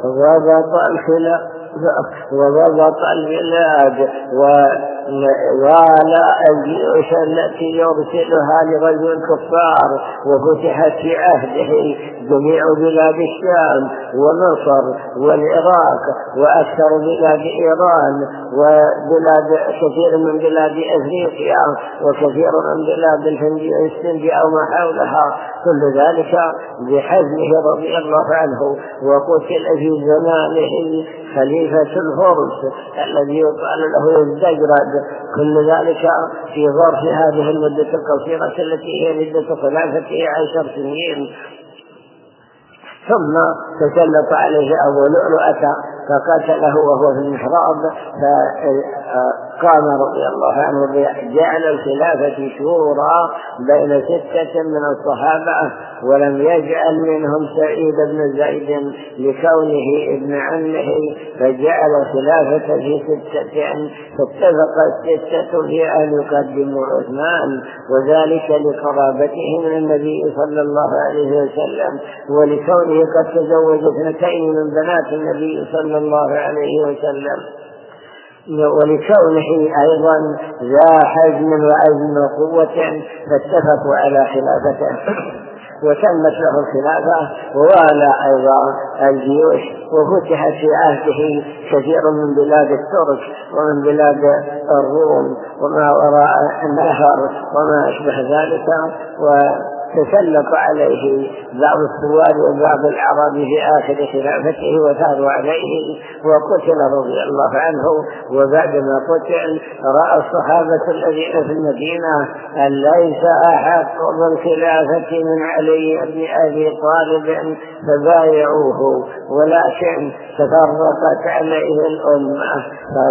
Speaker 4: وضبط البلاد ووالى الجيوش التي يرسلها لغزو الكفار، وفتحت في عهده جميع بلاد الشام ومصر والعراق وأكثر بلاد إيران وبلاد كثير من بلاد أفريقيا وكثير من بلاد الهند أو ما حولها، كل ذلك بحزمه رضي الله عنه. وقتل في زمانه خليفة الفرس الذي يقال له الزجرد، كل ذلك في ظرف هذه المدة القصيرة التي هي مدة خلافته 10 سنين. ثم تسلط عليه أبو لؤلؤة فقتله وهو في المحراب، فقام رضي الله عنه جعل الخلافة شورى بين 6 من الصحابة، ولم يجعل منهم سعيد بن زيد لكونه ابن عمه، فجعل الخلافة في 6، فاتفق 6 في أن يقدموا عثمان، وذلك لقرابته من النبي صلى الله عليه وسلم، ولكونه قد تزوج 2 من بنات النبي صلى الله عليه وسلم، ولكونه أيضا ذا حزم وعزم وقوة، فاتفقوا على خلافته وتمت له الخلافة. ووالى أيضا الجيوش، وفتح في عهده كثير من بلاد الترك ومن بلاد الروم وما وراء النهر وما أشبه ذلك، وتسلط عليه بعض الثوار وبعض الأعراب في آخر خلافته وثاروا عليه وقتل رضي الله عنه. وبعدما قتل رأى الصحابة الذين في المدينة أن ليس أحق بالخلافة من علي بن أبي طالب فبايعوه، ولكن تفرقت عليه الأمة،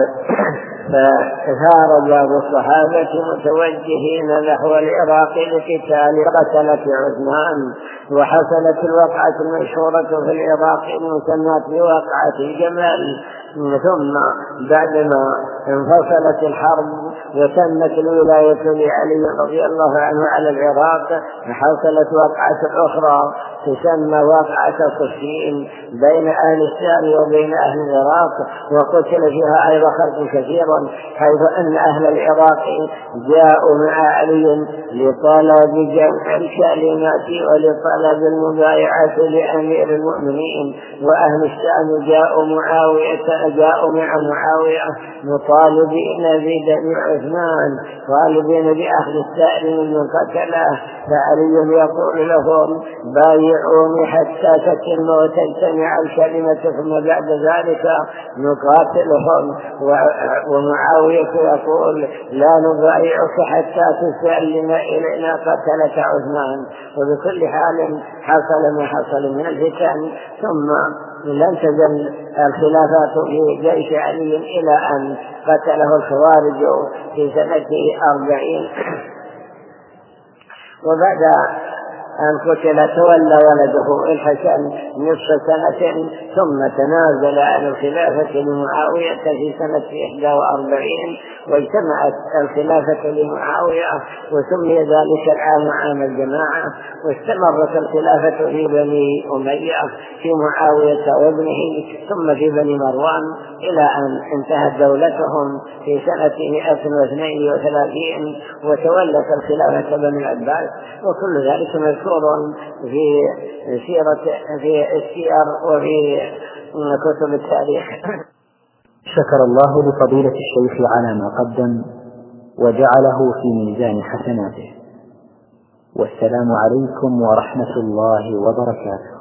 Speaker 4: فثار بعض الصحابة متوجهين نحو العراق لقتال قتلة عثمان. وحصلت الوقعة المشهورة في العراق المسماة بوقعة الجمل. ثم بعدما انفصلت الحرب وتمت الولاية لعلي رضي الله عنه على العراق، حصلت وقعة أخرى تسمى وقعة صفين بين أهل الشام وبين أهل العراق، وقتل فيها أيضا خلق كثير، حيث أن أهل العراق جاءوا مع علي لطلب جمع الكلمات ولطلب المبايعة لأمير المؤمنين، وأهل الشام جاءوا مع معاوية مطالبين بدم عثمان، طالبين بأخذ السائل من قتله. فعلي يقول لهم بايعوني حتى تتم وتجتمع الكلمة، ثم بعد ذلك نقاتلهم. ومعاوية يقول لا نبايعك حتى تسلم إلينا قتلة عثمان. وبكل حال حصل ما حصل من الفتن، ثم لم تزل الخلافات في جيش علي إلى أن قتله الخوارج في سنة 40. وبعد أن قتل تولى ولده الحسن نصف سنة، ثم تنازل عن الخلافة لمعاوية في سنة 41، واجتمعت الخلافة لمعاوية وسمي ذلك العام عام الجماعة. واستمرت الخلافة في بني أمية في معاوية وابنه، ثم في بني مروان، إلى أن انتهت دولتهم في سنة 132 وتولت الخلافة بني العباس. وكل ذلك مذكور في السير وفي كتب التاريخ.
Speaker 1: شكر الله لفضيلة الشيخ على ما قدم،
Speaker 5: وجعله في ميزان حسناته. والسلام عليكم ورحمة الله وبركاته.